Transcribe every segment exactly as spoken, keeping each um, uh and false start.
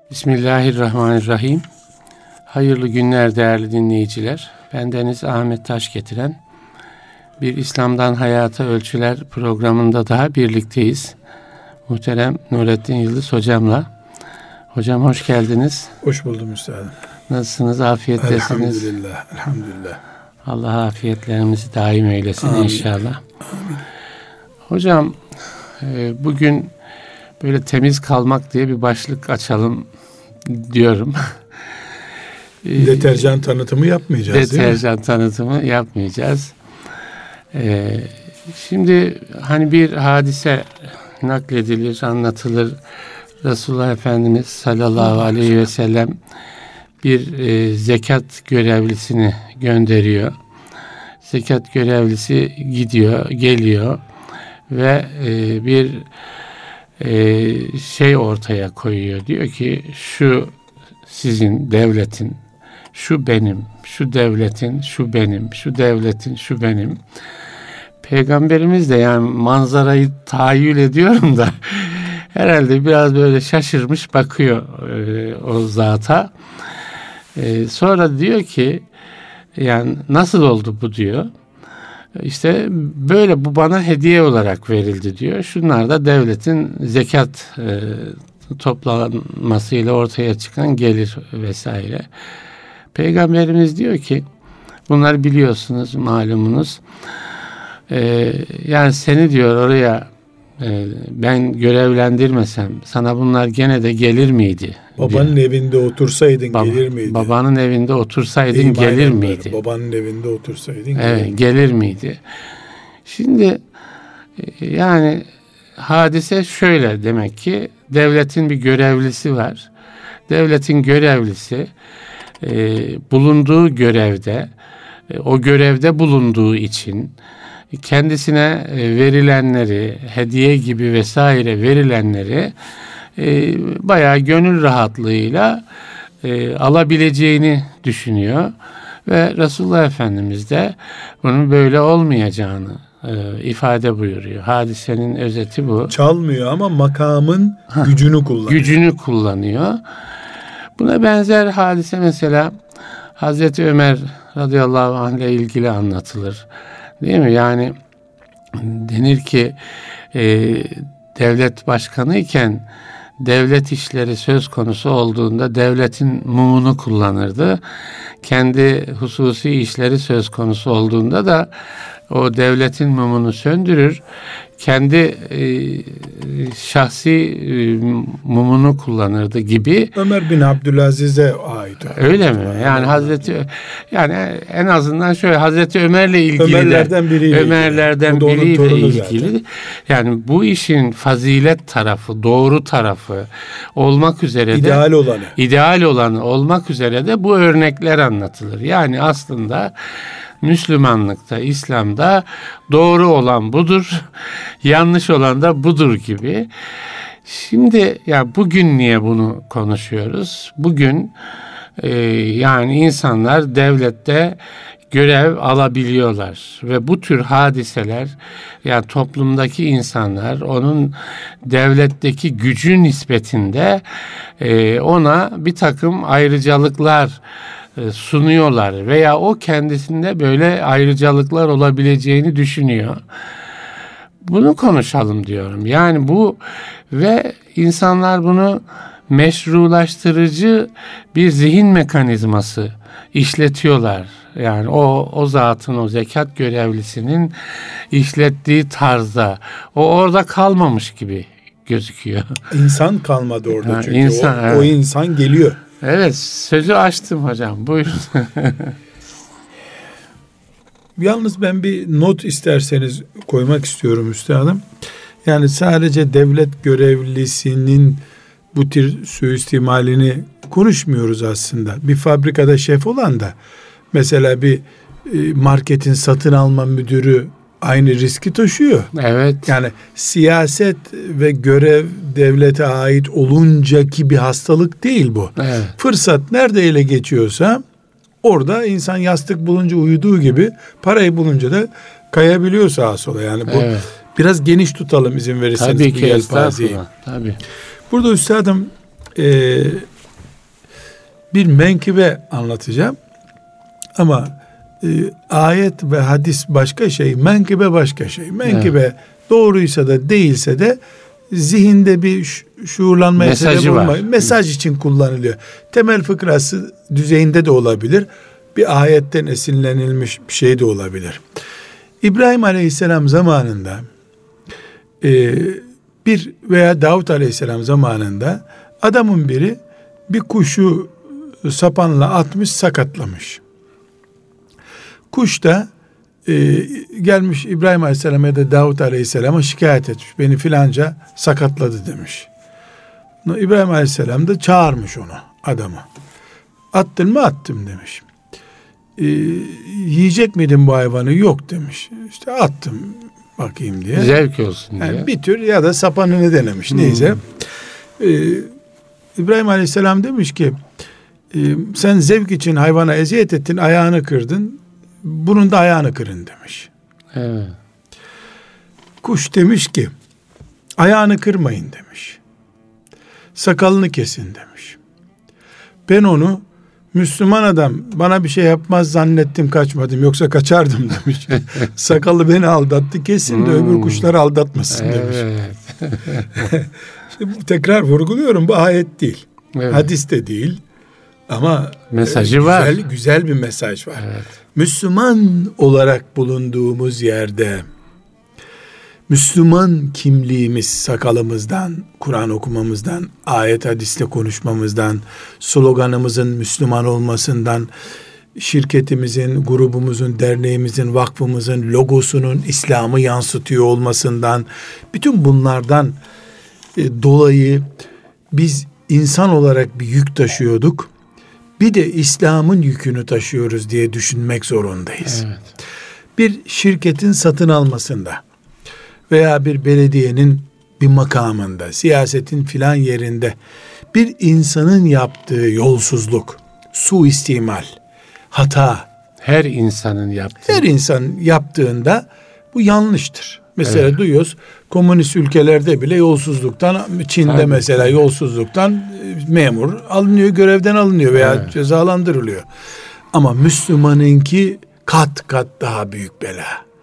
Bismillahirrahmanirrahim. Hayırlı günler değerli dinleyiciler. Bendeniz Ahmet Taş getiren bir İslam'dan Hayata Ölçüler programında daha birlikteyiz. Muhterem Nurettin Yıldız hocamla. Hocam hoş geldiniz. Hoş buldum üstadım. Nasılsınız? Afiyettesiniz. Elhamdülillah. Elhamdülillah. Allah afiyetlerimizi daim eylesin Amin. İnşallah. Amin. Hocam bugün böyle temiz kalmak diye bir başlık açalım diyorum. Deterjan tanıtımı yapmayacağız. Deterjan tanıtımı yapmayacağız. Ee, şimdi hani bir hadise nakledilir, anlatılır. Resulullah Efendimiz sallallahu aleyhi ve sellem bir e, zekat görevlisini gönderiyor. Zekat görevlisi gidiyor, geliyor ve e, bir e, şey ortaya koyuyor. Diyor ki şu sizin devletin, şu benim, şu devletin, şu benim, şu devletin, şu benim. Peygamberimiz de yani manzarayı tahayyül ediyorum da herhalde biraz böyle şaşırmış bakıyor e, o zata. E, sonra diyor ki yani nasıl oldu bu diyor. İşte böyle bu bana hediye olarak verildi diyor. Şunlar da devletin zekat e, toplanmasıyla ortaya çıkan gelir vesaire. Peygamberimiz diyor ki bunları biliyorsunuz, malumunuz. E, yani seni diyor oraya e, ben görevlendirmesem sana bunlar gene de gelir miydi? Babanın diyor. evinde otursaydın Baba, gelir miydi? Babanın evinde otursaydın İyi, gelir miydi? Babanın evinde otursaydın evet, gelir, gelir miydi? Şimdi yani hadise şöyle demek ki devletin bir görevlisi var. Devletin görevlisi e, bulunduğu görevde e, o görevde bulunduğu için kendisine verilenleri, hediye gibi vesaire verilenleri e, bayağı gönül rahatlığıyla e, alabileceğini düşünüyor. Ve Resulullah Efendimiz de bunun böyle olmayacağını e, ifade buyuruyor. Hadisenin özeti bu. Çalmıyor ama makamın ha, gücünü kullanıyor. Gücünü kullanıyor. Buna benzer hadise mesela Hazreti Ömer radıyallahu anh ile ilgili anlatılır. Değil mi? Yani denir ki e, devlet başkanı iken devlet işleri söz konusu olduğunda devletin mumunu kullanırdı. Kendi hususi işleri söz konusu olduğunda da o devletin mumunu söndürür. Kendi e, şahsi e, mumunu kullanırdı gibi. Ömer bin Abdülaziz'e ait. Öyle mi? Yani Hazreti yani en azından şöyle Hazreti Ömer'le ilgili Ömerlerden biriyle Ömerlerden ilgili. biriyle ilgili. Zaten. Yani bu işin fazilet tarafı, doğru tarafı olmak üzere de ideal olanı. ideal olanı olmak üzere de bu örnekler anlatılır. Yani aslında Müslümanlıkta, İslam'da doğru olan budur, yanlış olan da budur gibi. Şimdi ya bugün niye bunu konuşuyoruz? Bugün e, yani insanlar devlette görev alabiliyorlar ve bu tür hadiseler yani toplumdaki insanlar onun devletteki gücü nispetinde e, ona bir takım ayrıcalıklar sunuyorlar veya o kendisinde böyle ayrıcalıklar olabileceğini düşünüyor. Bunu konuşalım diyorum. Yani bu ve insanlar bunu meşrulaştırıcı bir zihin mekanizması işletiyorlar. Yani o o zatın, o zekat görevlisinin işlettiği tarzda o orada kalmamış gibi gözüküyor. İnsan kalmadı orada yani çünkü insan, o, evet. o insan geliyor. Evet, sözü açtım hocam. Buyurun. Yalnız ben bir not isterseniz koymak istiyorum üstadım. Yani sadece devlet görevlisinin bu tür suistimalini konuşmuyoruz aslında. Bir fabrikada şef olan da mesela bir marketin satın alma müdürü aynı riski taşıyor. Evet. Yani siyaset ve görev devlete ait olunca ki bir hastalık değil bu. Evet. Fırsat nerede ele geçiyorsa orada insan yastık bulunca uyuduğu gibi parayı bulunca da kayabiliyor sağa sola. Yani bu evet. Biraz geniş tutalım izin verirseniz. Tabii ki estağfurullah. Tabii. Burada üstadım e, bir menkıbe anlatacağım. Ama e, ayet ve hadis başka şey, menkıbe başka şey. Menkıbe evet. doğruysa da değilse de zihinde bir şuurlanmaya sebep olma, mesaj için kullanılıyor. Temel fıkrası düzeyinde de olabilir. Bir ayetten esinlenilmiş bir şey de olabilir. İbrahim Aleyhisselam zamanında e, bir veya Davut Aleyhisselam zamanında adamın biri bir kuşu sapanla atmış, sakatlamış. Kuş da e, gelmiş İbrahim Aleyhisselam'a ya da Davut Aleyhisselam'a şikayet etmiş. Beni filanca sakatladı demiş. İbrahim Aleyhisselam da çağırmış onu, adamı. Attın mı? Attım demiş. E, yiyecek miydin bu hayvanı? Yok demiş. İşte attım bakayım diye. Zevk olsun diye. Yani bir tür ya da sapanını denemiş. Hmm. Neyse. E, İbrahim Aleyhisselam demiş ki e, sen zevk için hayvana eziyet ettin, ayağını kırdın. Bunun da ayağını kırın demiş. Evet. Kuş demiş ki ayağını kırmayın demiş. Sakalını kesin demiş. Ben onu Müslüman adam bana bir şey yapmaz zannettim, kaçmadım, yoksa kaçardım demiş. Sakalı beni aldattı, kesin de hmm. öbür kuşları aldatmasın demiş. Evet. Şimdi tekrar vurguluyorum, bu ayet değil. Evet. Hadis de değil. Ama mesajı e, güzel, var. Güzel bir mesaj var. Evet. Müslüman olarak bulunduğumuz yerde Müslüman kimliğimiz sakalımızdan, Kur'an okumamızdan, ayet hadisle konuşmamızdan, sloganımızın Müslüman olmasından, şirketimizin, grubumuzun, derneğimizin, vakfımızın logosunun İslam'ı yansıtıyor olmasından, bütün bunlardan e, dolayı biz insan olarak bir yük taşıyorduk. Bir de İslam'ın yükünü taşıyoruz diye düşünmek zorundayız. Evet. Bir şirketin satın almasında veya bir belediyenin bir makamında, siyasetin filan yerinde bir insanın yaptığı yolsuzluk, suistimal, hata, her insanın yaptığı, her insan yaptığında bu yanlıştır. Mesela evet. duyuyoruz, komünist ülkelerde bile yolsuzluktan, Çin'de Tabii. mesela yolsuzluktan memur alınıyor, görevden alınıyor veya evet. cezalandırılıyor. Ama Müslümanınki kat kat daha büyük bela.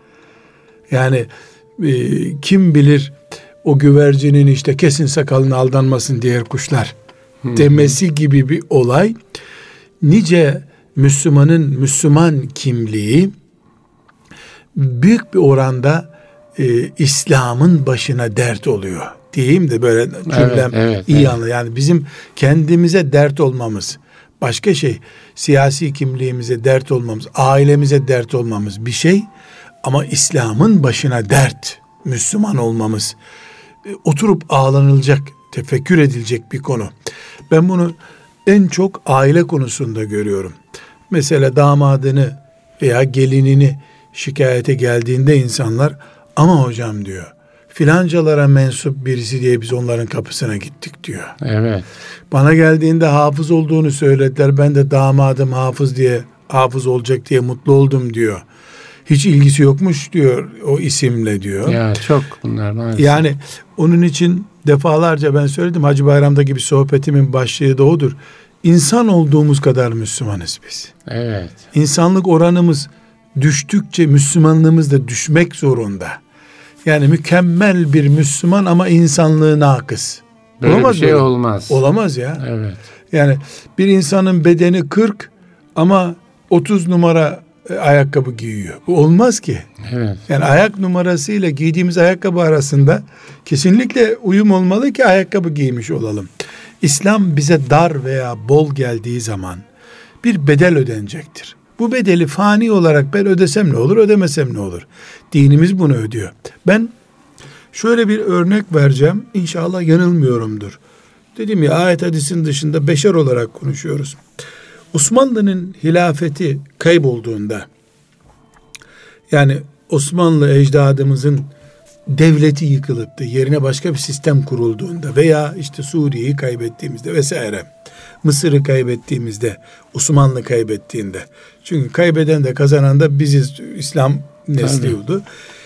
Yani e, kim bilir o güvercinin işte kesin sakalını aldanmasın diğer kuşlar hmm. demesi gibi bir olay. Nice Müslümanın Müslüman kimliği büyük bir oranda e, İslam'ın başına dert oluyor. Diyeyim de böyle cümlem evet, evet, iyi evet. anla. Yani bizim kendimize dert olmamız başka şey. Siyasi kimliğimize dert olmamız, ailemize dert olmamız bir şey. Ama İslam'ın başına dert, Müslüman olmamız e, oturup ağlanılacak, tefekkür edilecek bir konu. Ben bunu en çok aile konusunda görüyorum. Mesela damadını veya gelinini şikayete geldiğinde insanlar, ama hocam diyor, filancalara mensup birisi diye biz onların kapısına gittik diyor. Evet. Bana geldiğinde hafız olduğunu söylediler. Ben de damadım hafız diye, hafız olacak diye mutlu oldum diyor. Hiç ilgisi yokmuş diyor o isimle diyor. Ya çok bunlar maalesef. Yani onun için defalarca ben söyledim, Hacı Bayram'daki bir sohbetimin başlığı da odur. İnsan olduğumuz kadar Müslümanız biz. Evet. İnsanlık oranımız düştükçe Müslümanlığımız da düşmek zorunda. Yani mükemmel bir Müslüman ama insanlığı nakıs. Böyle olamaz bir şey böyle. olmaz. Olamaz ya. Evet. Yani bir insanın bedeni kırk ama otuz numara ayakkabı giyiyor. Bu olmaz ki. Evet. Yani ayak numarasıyla giydiğimiz ayakkabı arasında kesinlikle uyum olmalı ki ayakkabı giymiş olalım. İslam bize dar veya bol geldiği zaman bir bedel ödenecektir. Bu bedeli fani olarak ben ödesem ne olur, ödemesem ne olur? Dinimiz bunu ödüyor. Ben şöyle bir örnek vereceğim. İnşallah yanılmıyorumdur. Dedim ya, ayet hadisin dışında beşer olarak konuşuyoruz. Osmanlı'nın hilafeti kaybolduğunda, yani Osmanlı ecdadımızın devleti yıkılıp da yerine başka bir sistem kurulduğunda veya işte Suriye'yi kaybettiğimizde vesaire, Mısır'ı kaybettiğimizde, Osmanlı kaybettiğinde, çünkü kaybeden de kazanan da biziz, İslam nesliydi.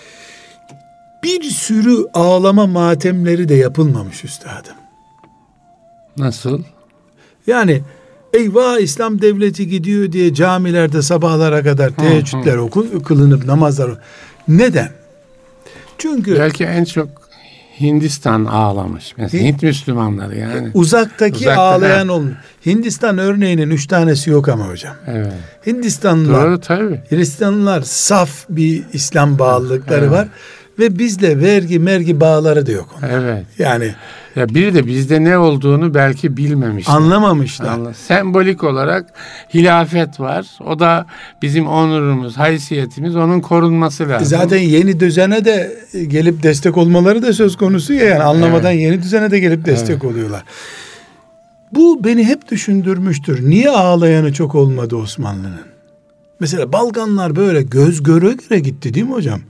Bir sürü ağlama matemleri de yapılmamış üstadım. Nasıl? Yani eyvah İslam devleti gidiyor diye camilerde sabahlara kadar teheccüdler okun, kılınıp namazlar. Neden? Çünkü belki en çok Hindistan ağlamış. Mesela Hint Müslümanları yani. Uzaktaki Uzakta, ağlayan olmuş. Hindistan örneğinin üç tanesi yok ama hocam. Evet. Hindistanlılar, doğru tabii. Hristiyanlılar saf bir İslam bağlılıkları evet. var. Ve bizle vergi mergi bağları da yok. Onlar. Evet. Yani ya biri de bizde ne olduğunu belki bilmemişler. Anlamamışlar. Anla. Sembolik olarak hilafet var. O da bizim onurumuz, haysiyetimiz, onun korunması lazım. Zaten yeni düzene de gelip destek olmaları da söz konusu ya. Yani anlamadan evet. yeni düzene de gelip destek evet. oluyorlar. Bu beni hep düşündürmüştür. Niye ağlayanı çok olmadı Osmanlı'nın? Mesela Balkanlar böyle göz göre göre gitti değil mi hocam?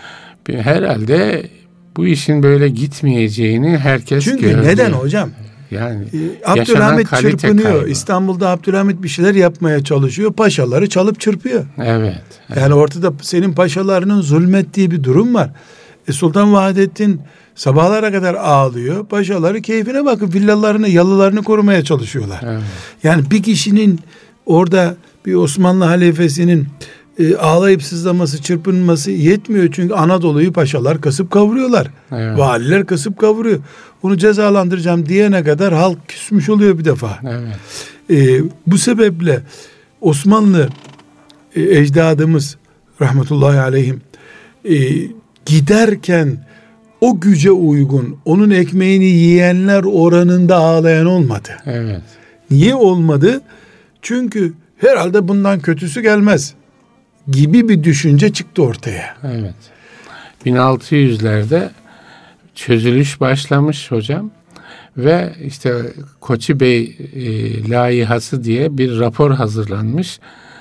Herhalde bu işin böyle gitmeyeceğini herkes Çünkü gördü. Çünkü neden hocam? Yani ee, Abdülhamit çırpınıyor. Kaybı. İstanbul'da Abdülhamit bir şeyler yapmaya çalışıyor. Paşaları çalıp çırpıyor. Evet, evet. Yani ortada senin paşalarının zulmettiği bir durum var. E, Sultan Vahdettin sabahlara kadar ağlıyor. Paşaları keyfine bakıp villalarını, yalılarını korumaya çalışıyorlar. Evet. Yani bir kişinin orada bir Osmanlı halifesinin E, ağlayıp sızlaması, çırpınması yetmiyor. Çünkü Anadolu'yu paşalar kasıp kavuruyorlar. Evet. Valiler kasıp kavuruyor. Onu cezalandıracağım diyene kadar halk küsmüş oluyor bir defa. Evet. E, bu sebeple Osmanlı e, ecdadımız rahmetullahi aleyhim e, giderken o güce uygun, onun ekmeğini yiyenler oranında ağlayan olmadı. Evet. Niye olmadı? Çünkü herhalde bundan kötüsü gelmez gibi bir düşünce çıktı ortaya. Evet. bin altı yüzlerde çözülüş başlamış hocam ve işte Koçi Bey e, layihası diye bir rapor hazırlanmış.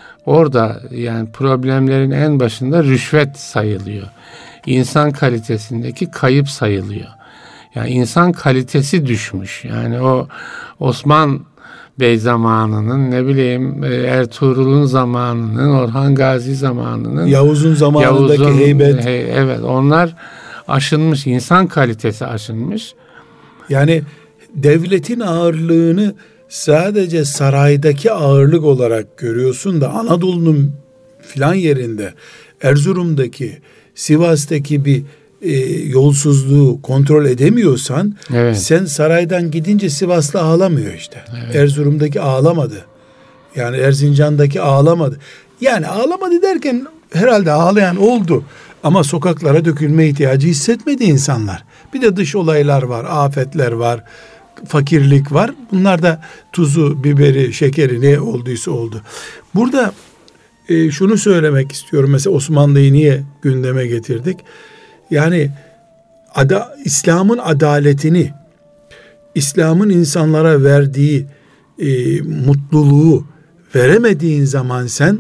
Orada yani problemlerin en başında rüşvet sayılıyor. İnsan kalitesindeki kayıp sayılıyor. Yani insan kalitesi düşmüş. Yani o Osman Bey zamanının, ne bileyim Ertuğrul'un zamanının, Orhan Gazi zamanının, Yavuz'un zamanındaki Yavuz'un, heybet. He, evet, onlar aşınmış, insan kalitesi aşınmış. Yani devletin ağırlığını sadece saraydaki ağırlık olarak görüyorsun da Anadolu'nun filan yerinde, Erzurum'daki, Sivas'taki bir e, yolsuzluğu kontrol edemiyorsan, evet. sen saraydan gidince Sivaslı ağlamıyor işte. Evet. Erzurum'daki ağlamadı. Yani Erzincan'daki ağlamadı. Yani ağlamadı derken herhalde ağlayan oldu. Ama sokaklara dökülme ihtiyacı hissetmedi insanlar. Bir de dış olaylar var, afetler var, fakirlik var. Bunlar da tuzu, biberi, şekeri ne olduysa oldu. Burada e, şunu söylemek istiyorum. Mesela Osmanlı'yı niye gündeme getirdik? Yani ada, İslam'ın adaletini, İslam'ın insanlara verdiği e, mutluluğu veremediğin zaman sen,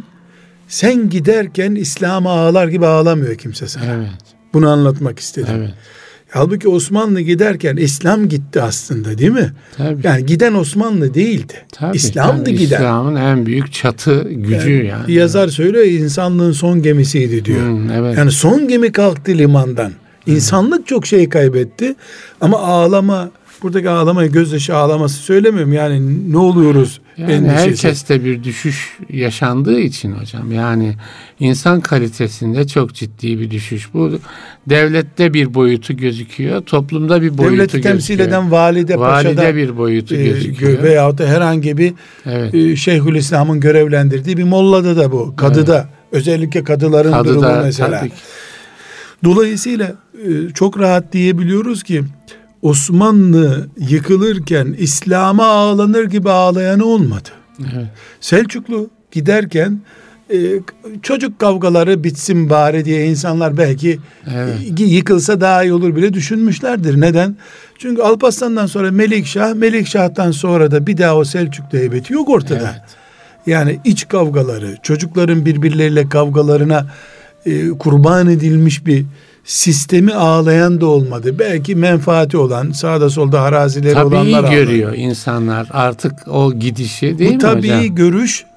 sen giderken İslam'a ağlar gibi ağlamıyor kimse sana. Evet. Bunu anlatmak istedim. Evet. Halbuki Osmanlı giderken İslam gitti aslında, değil mi? Tabii. Yani giden Osmanlı değildi. Tabii, İslam'dı tabii. giden. İslam'ın en büyük çatı gücü yani. yani. Yazar söylüyor, insanlığın son gemisiydi diyor. Hmm, evet. Yani son gemi kalktı limandan. İnsanlık hmm. çok şey kaybetti. Ama ağlama, buradaki ağlamayı gözyaşı ağlaması söylemiyorum. Yani ne oluyoruz? Yani herkeste bir düşüş yaşandığı için hocam. Yani insan kalitesinde çok ciddi bir düşüş. Bu devlette bir boyutu gözüküyor. Toplumda bir boyutu Devleti gözüküyor. temsil eden valide, valide paşada bir boyutu e, gözüküyor. Veyahut da herhangi bir evet. e, Şeyhülislam'ın görevlendirdiği bir mollada da bu. Kadıda. Evet. Özellikle kadıların Kadıda, durumu mesela. Dolayısıyla e, çok rahat diyebiliyoruz ki Osmanlı yıkılırken İslam'a ağlanır gibi ağlayan olmadı. Evet. Selçuklu giderken e, çocuk kavgaları bitsin bari diye insanlar belki evet. e, yıkılsa daha iyi olur bile düşünmüşlerdir. Neden? Çünkü Alparslan'dan sonra Melikşah, Melikşah'tan sonra da bir daha o Selçuklu heybeti yok ortada. Evet. Yani iç kavgaları, çocukların birbirleriyle kavgalarına e, kurban edilmiş bir sistemi ağlayan da olmadı. Belki menfaati olan, sağda solda arazileri tabii olanlar görüyor ağladı. İnsanlar artık o gidişi, değil Bu mi tabii hocam? görüş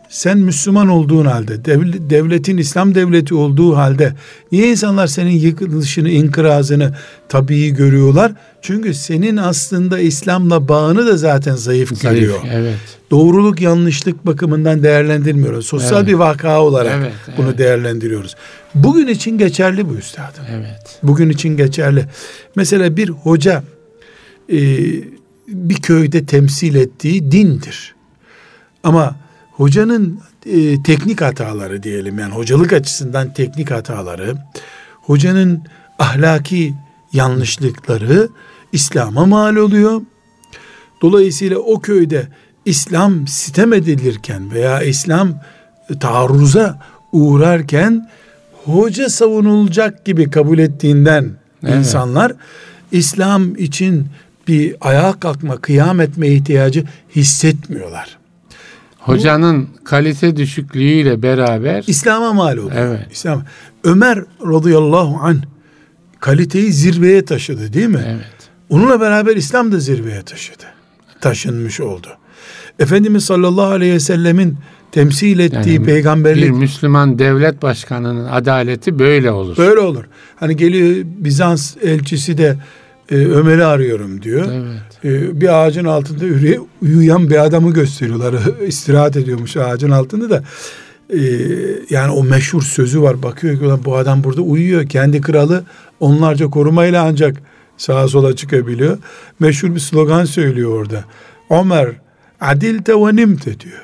sen Müslüman olduğun halde, devletin İslam devleti olduğu halde niye insanlar senin yıkılışını, inkırazını tabii görüyorlar? Çünkü senin aslında İslam'la bağını da zaten zayıf, zayıf görüyor. Evet. Doğruluk, yanlışlık bakımından değerlendirmiyoruz. Sosyal evet. bir vaka olarak evet, bunu evet. değerlendiriyoruz. Bugün için geçerli bu üstadım. Evet. Bugün için geçerli. Mesela bir hoca e, bir köyde temsil ettiği dindir. Ama hocanın e, teknik hataları diyelim, yani hocalık açısından teknik hataları, hocanın ahlaki yanlışlıkları İslam'a mal oluyor. Dolayısıyla o köyde İslam sitem edilirken veya İslam taarruza uğrarken hoca savunulacak gibi kabul ettiğinden evet. insanlar İslam için bir ayağa kalkma, kıyam etme ihtiyacı hissetmiyorlar. Hocanın Bu, kalite düşüklüğüyle beraber İslam'a mal oluyor. Evet. İslam. Ömer radıyallahu anh kaliteyi zirveye taşıdı, değil mi? Evet. Onunla beraber İslam da zirveye taşıdı. Taşınmış oldu. Efendimiz sallallahu aleyhi ve sellemin temsil ettiği yani peygamberlik. Bir Müslüman devlet başkanının adaleti böyle olur. Böyle olur. Hani geliyor Bizans elçisi de e, Ömer'i arıyorum diyor. Evet. E, bir ağacın altında üye, uyuyan bir adamı gösteriyorlar. İstirahat ediyormuş ağacın altında da. E, yani o meşhur sözü var. Bakıyor ki bu adam burada uyuyor. Kendi kralı onlarca korumayla ancak sağa sola çıkabiliyor. Meşhur bir slogan söylüyor orada. Ömer adilte ve nimte diyor.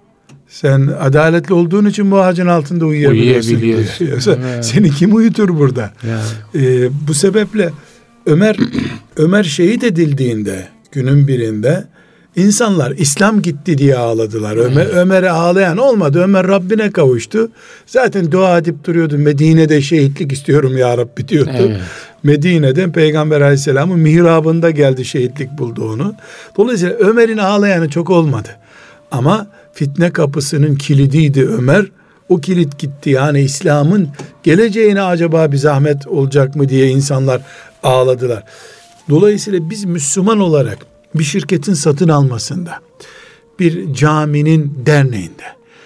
Sen adaletli olduğun için bu ağacın altında uyuyabiliyorsun diyor. Evet. Seni kim uyutur burada? Ee, bu sebeple Ömer Ömer şehit edildiğinde günün birinde insanlar İslam gitti diye ağladılar. Evet. Ömer Ömer'e ağlayan olmadı. Ömer Rabbine kavuştu. Zaten dua edip duruyordu. Medine'de şehitlik istiyorum ya Rabbi diyordu. Evet. Medine'den Peygamber Aleyhisselam'ın mihrabında geldi, şehitlik buldu onu. Dolayısıyla Ömer'in ağlayanı çok olmadı. Ama fitne kapısının kilidiydi Ömer. O kilit gitti. Yani İslam'ın geleceğine acaba bir zahmet olacak mı diye insanlar ağladılar. Dolayısıyla biz Müslüman olarak bir şirketin satın almasında, bir caminin derneğinde,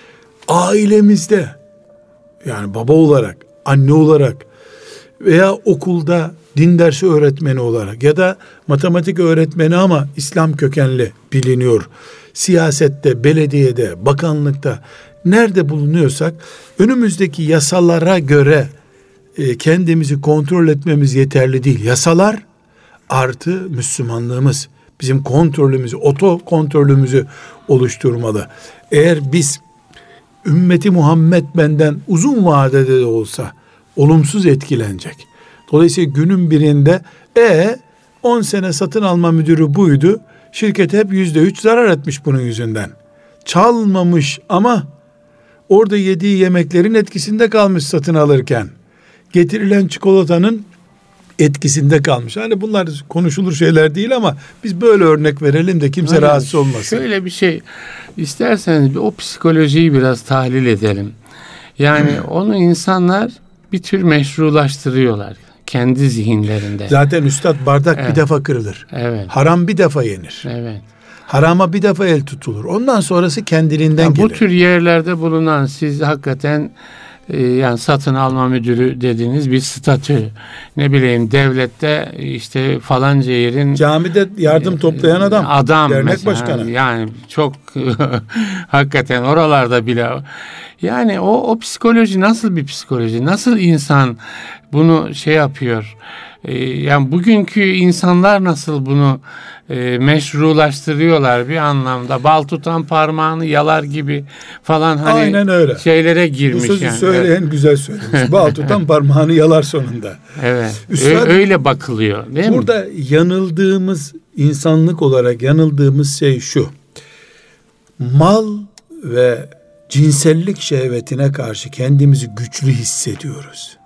ailemizde, yani baba olarak, anne olarak veya okulda din dersi öğretmeni olarak ya da matematik öğretmeni ama İslam kökenli biliniyor, siyasette, belediyede, bakanlıkta nerede bulunuyorsak önümüzdeki yasalara göre e, kendimizi kontrol etmemiz yeterli değil. Yasalar artı Müslümanlığımız bizim kontrolümüzü, oto kontrolümüzü oluşturmalı. Eğer biz ümmeti Muhammed benden uzun vadede de olsa olumsuz etkilenecek. Dolayısıyla günün birinde e on sene satın alma müdürü buydu. Şirket hep yüzde üç zarar etmiş bunun yüzünden. Çalmamış ama orada yediği yemeklerin etkisinde kalmış satın alırken. Getirilen çikolatanın etkisinde kalmış. Hani bunlar konuşulur şeyler değil ama biz böyle örnek verelim de kimse Aynen. rahatsız olmasın. Şöyle bir şey isterseniz o psikolojiyi biraz tahlil edelim. Yani hmm. onu insanlar bir tür meşrulaştırıyorlar kendi zihinlerinde. Zaten üstad bardak evet. bir defa kırılır. Evet. Haram bir defa yenir. Evet. Harama bir defa el tutulur. Ondan sonrası kendiliğinden yani gelir. Bu tür yerlerde bulunan siz hakikaten e, yani satın alma müdürü dediğiniz bir statü. Ne bileyim devlette işte falanca yerin camide yardım toplayan adam. Adam dernek mesela, başkanı. Yani çok hakikaten oralarda bile yani o, o psikoloji nasıl bir psikoloji? Nasıl insan bunu şey yapıyor? Ee, yani bugünkü insanlar nasıl bunu e, meşrulaştırıyorlar bir anlamda? Bal tutan parmağını yalar gibi falan hani Aynen öyle. şeylere girmiş. Bu sözü yani. söyleyen evet. güzel söylemiş. Bal tutan parmağını yalar sonunda. Evet. Üstad, öyle bakılıyor değil mi? Burada yanıldığımız, insanlık olarak yanıldığımız şey şu. Mal ve cinsellik şehvetine karşı kendimizi güçlü hissediyoruz.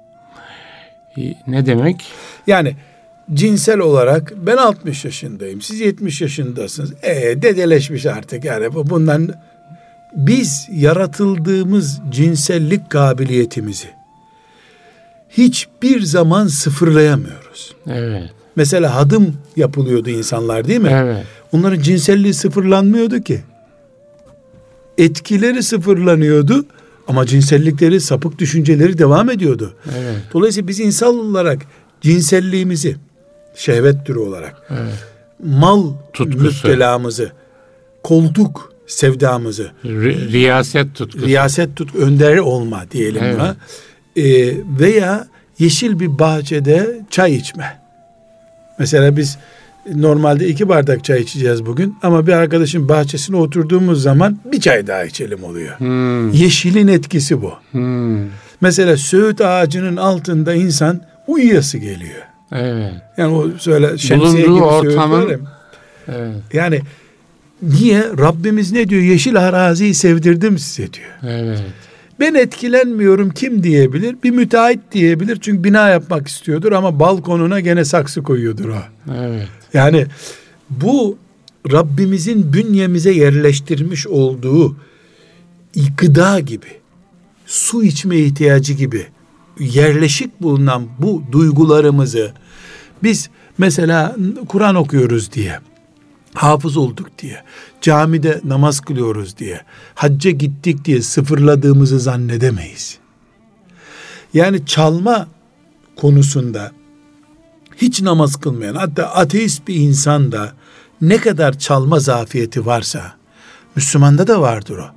Ne demek? Yani cinsel olarak ben altmış yaşındayım, siz yetmiş yaşındasınız. E dedeleşmiş artık yani bundan. Biz yaratıldığımız cinsellik kabiliyetimizi hiçbir zaman sıfırlayamıyoruz. Evet. Mesela hadım yapılıyordu insanlar değil mi? Evet. Onların cinselliği sıfırlanmıyordu ki. etkileri sıfırlanıyordu ama cinsellikleri, sapık düşünceleri devam ediyordu. Evet. Dolayısıyla biz insan olarak cinselliğimizi, şehvet türü olarak, Evet. mal Tutkusu, müptelamızı, koltuk sevdamızı, Ri- riyaset tutkusu, riyaset tutku, önder olma diyelim Evet. buna, ee, veya yeşil bir bahçede çay içme. Mesela biz normalde iki bardak çay içeceğiz bugün ama bir arkadaşın bahçesine oturduğumuz zaman bir çay daha içelim oluyor. Hmm. Yeşilin etkisi bu. Hmm. Mesela söğüt ağacının altında insan uyuyası geliyor. Evet. Yani o söyle şemsiye Bulunduğu gibi söğüt ortamın- var ya. Evet. Yani niye? Rabbimiz ne diyor? Yeşil araziyi sevdirdim size diyor. Evet. Ben etkilenmiyorum kim diyebilir? Bir müteahhit diyebilir. Çünkü bina yapmak istiyordur ama balkonuna gene saksı koyuyordur o. Evet. Yani bu Rabbimizin bünyemize yerleştirmiş olduğu gıda gibi, su içme ihtiyacı gibi yerleşik bulunan bu duygularımızı biz mesela Kur'an okuyoruz diye, hafız olduk diye, camide namaz kılıyoruz diye, hacca gittik diye sıfırladığımızı zannedemeyiz. Yani çalma konusunda hiç namaz kılmayan, hatta ateist bir insan da ne kadar çalma zafiyeti varsa Müslümanda da vardır o.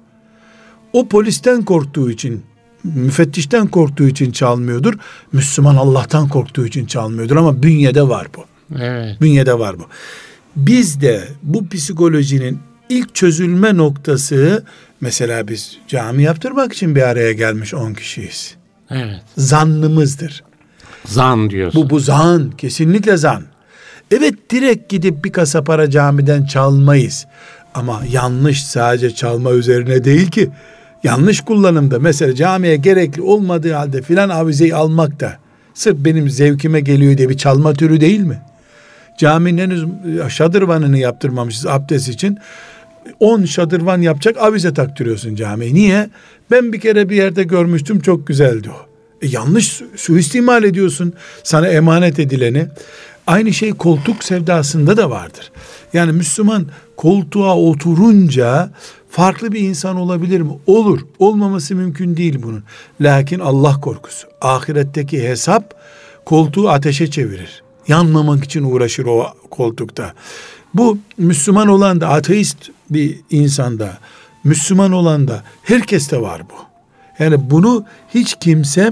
O polisten korktuğu için, müfettişten korktuğu için çalmıyordur. Müslüman Allah'tan korktuğu için çalmıyordur ama bünyede var bu. Evet. Bünyede var bu. Biz de bu psikolojinin ilk çözülme noktası, mesela biz cami yaptırmak için bir araya gelmiş on kişiyiz. Evet. Zannımızdır. Zan diyorsun. Bu, bu zan, kesinlikle zan. Evet, direkt gidip bir kasa para camiden çalmayız. Ama yanlış sadece çalma üzerine değil ki. Yanlış kullanımda, mesela camiye gerekli olmadığı halde filan avizeyi almak da sırf benim zevkime geliyor diye bir çalma türü değil mi? Caminin henüz şadırvanını yaptırmamışız abdest için. on şadırvan yapacak avize taktırıyorsun camiye. Niye? Ben bir kere bir yerde görmüştüm, çok güzeldi o. E yanlış su- suistimal ediyorsun sana emanet edileni. Aynı şey koltuk sevdasında da vardır. Yani Müslüman koltuğa oturunca farklı bir insan olabilir mi? Olur. Olmaması mümkün değil bunun. Lakin Allah korkusu, ahiretteki hesap koltuğu ateşe çevirir. Yanmamak için uğraşır o koltukta. Bu Müslüman olan da, ateist bir insanda, Müslüman olan da, herkeste var bu. Yani bunu hiç kimse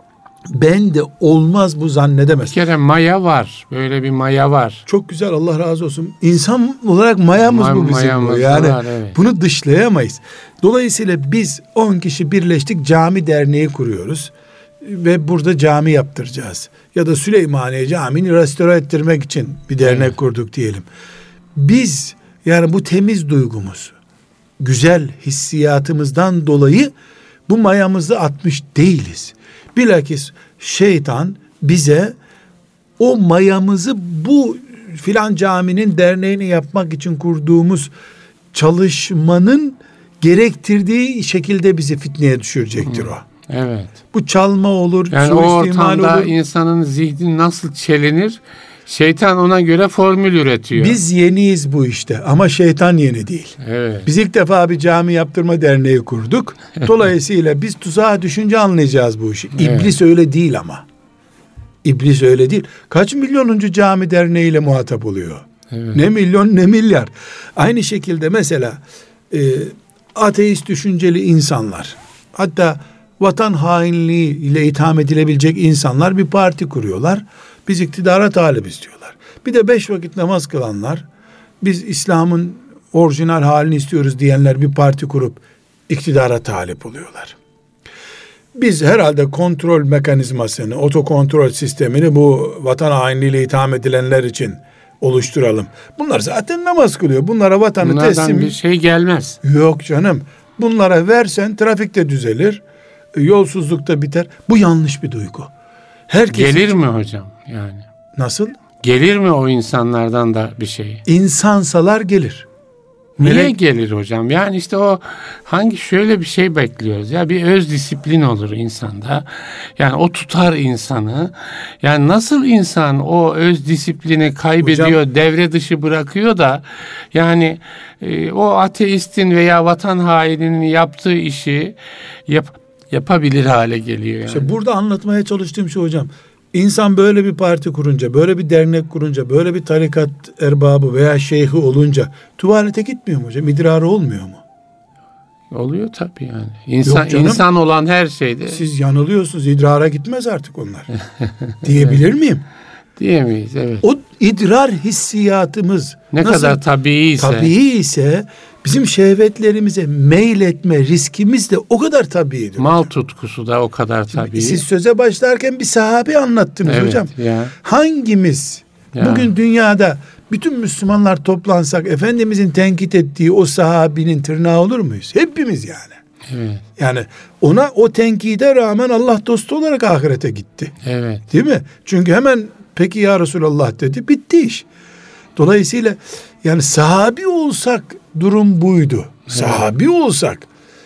ben de olmaz bu zannedemez. Bir kere maya var. Böyle bir maya var. Çok güzel, Allah razı olsun. İnsan olarak mayamız Ma- bu bizim. mayamız bu. da Yani var, evet. bunu dışlayamayız. Dolayısıyla biz on kişi birleştik, cami derneği kuruyoruz ve burada cami yaptıracağız. Ya da Süleymaniye Camii'ni restore ettirmek için bir dernek Evet. kurduk diyelim. Biz yani bu temiz duygumuz, güzel hissiyatımızdan dolayı bu mayamızı atmış değiliz. Bilakis şeytan bize o mayamızı bu filan caminin derneğini yapmak için kurduğumuz çalışmanın gerektirdiği şekilde bizi fitneye düşürecektir o. Evet. Bu çalma olur, Yani o suistimal ortamda olur. insanın zihni nasıl çelinir? Şeytan ona göre formül üretiyor. Biz yeniyiz bu işte ama şeytan yeni değil. Evet. Biz ilk defa bir cami yaptırma derneği kurduk. Dolayısıyla biz tuzağa düşünce anlayacağız bu işi. İblis öyle değil ama. İblis öyle değil. Kaç milyonuncu cami derneğiyle muhatap oluyor? Evet. Ne milyon ne milyar. Aynı şekilde mesela e, ateist düşünceli insanlar, hatta vatan hainliği ile itham edilebilecek insanlar bir parti kuruyorlar. Biz iktidara talibiz diyorlar. Bir de beş vakit namaz kılanlar, biz İslam'ın orijinal halini istiyoruz diyenler bir parti kurup iktidara talip oluyorlar. Biz herhalde kontrol mekanizmasını, otokontrol sistemini bu vatan hainliğiyle itham edilenler için oluşturalım. Bunlar zaten namaz kılıyor. Bunlara vatanı Bunlardan teslim... bir şey gelmez. Yok canım. Bunlara versen trafik de düzelir. Yolsuzluk da biter. Bu yanlış bir duygu. Herkes Gelir için- mi hocam yani? Nasıl? Gelir mi o insanlardan da bir şey? İnsansalar gelir. Niye Melek... gelir hocam? Yani işte o hangi şöyle bir şey bekliyoruz ya, bir öz disiplin olur insanda. Yani o tutar insanı. Yani nasıl insan o öz disiplini kaybediyor, hocam, devre dışı bırakıyor da yani e, o ateistin veya vatan haininin yaptığı işi yap, yapabilir hale geliyor yani. İşte burada anlatmaya çalıştığım şey hocam. İnsan böyle bir parti kurunca, böyle bir dernek kurunca, böyle bir tarikat erbabı veya şeyhi olunca tuvalete gitmiyor mu hocam? İdrarı olmuyor mu? Oluyor tabii yani. İnsan, insan olan her şeyde. Siz yanılıyorsunuz. İdrara gitmez artık onlar. Diyebilir miyim? Diyemeyiz, evet. O idrar hissiyatımız ne nasıl kadar tabii ise, tabii ise bizim şehvetlerimize meyletme riskimiz de o kadar tabiidir. Mal tutkusu da o kadar tabii. Şimdi siz söze başlarken bir sahabe anlattınız, evet, hocam. Ya. Hangimiz ya. bugün dünyada bütün Müslümanlar toplansak Efendimizin tenkit ettiği o sahabinin tırnağı olur muyuz? Hepimiz yani. Evet. Yani ona o tenkide rağmen Allah dostu olarak ahirete gitti. Evet. Değil mi? Çünkü hemen peki ya Resulallah dedi, bitti iş. Dolayısıyla yani sahabi olsak durum buydu. Evet. Sahabi olsak.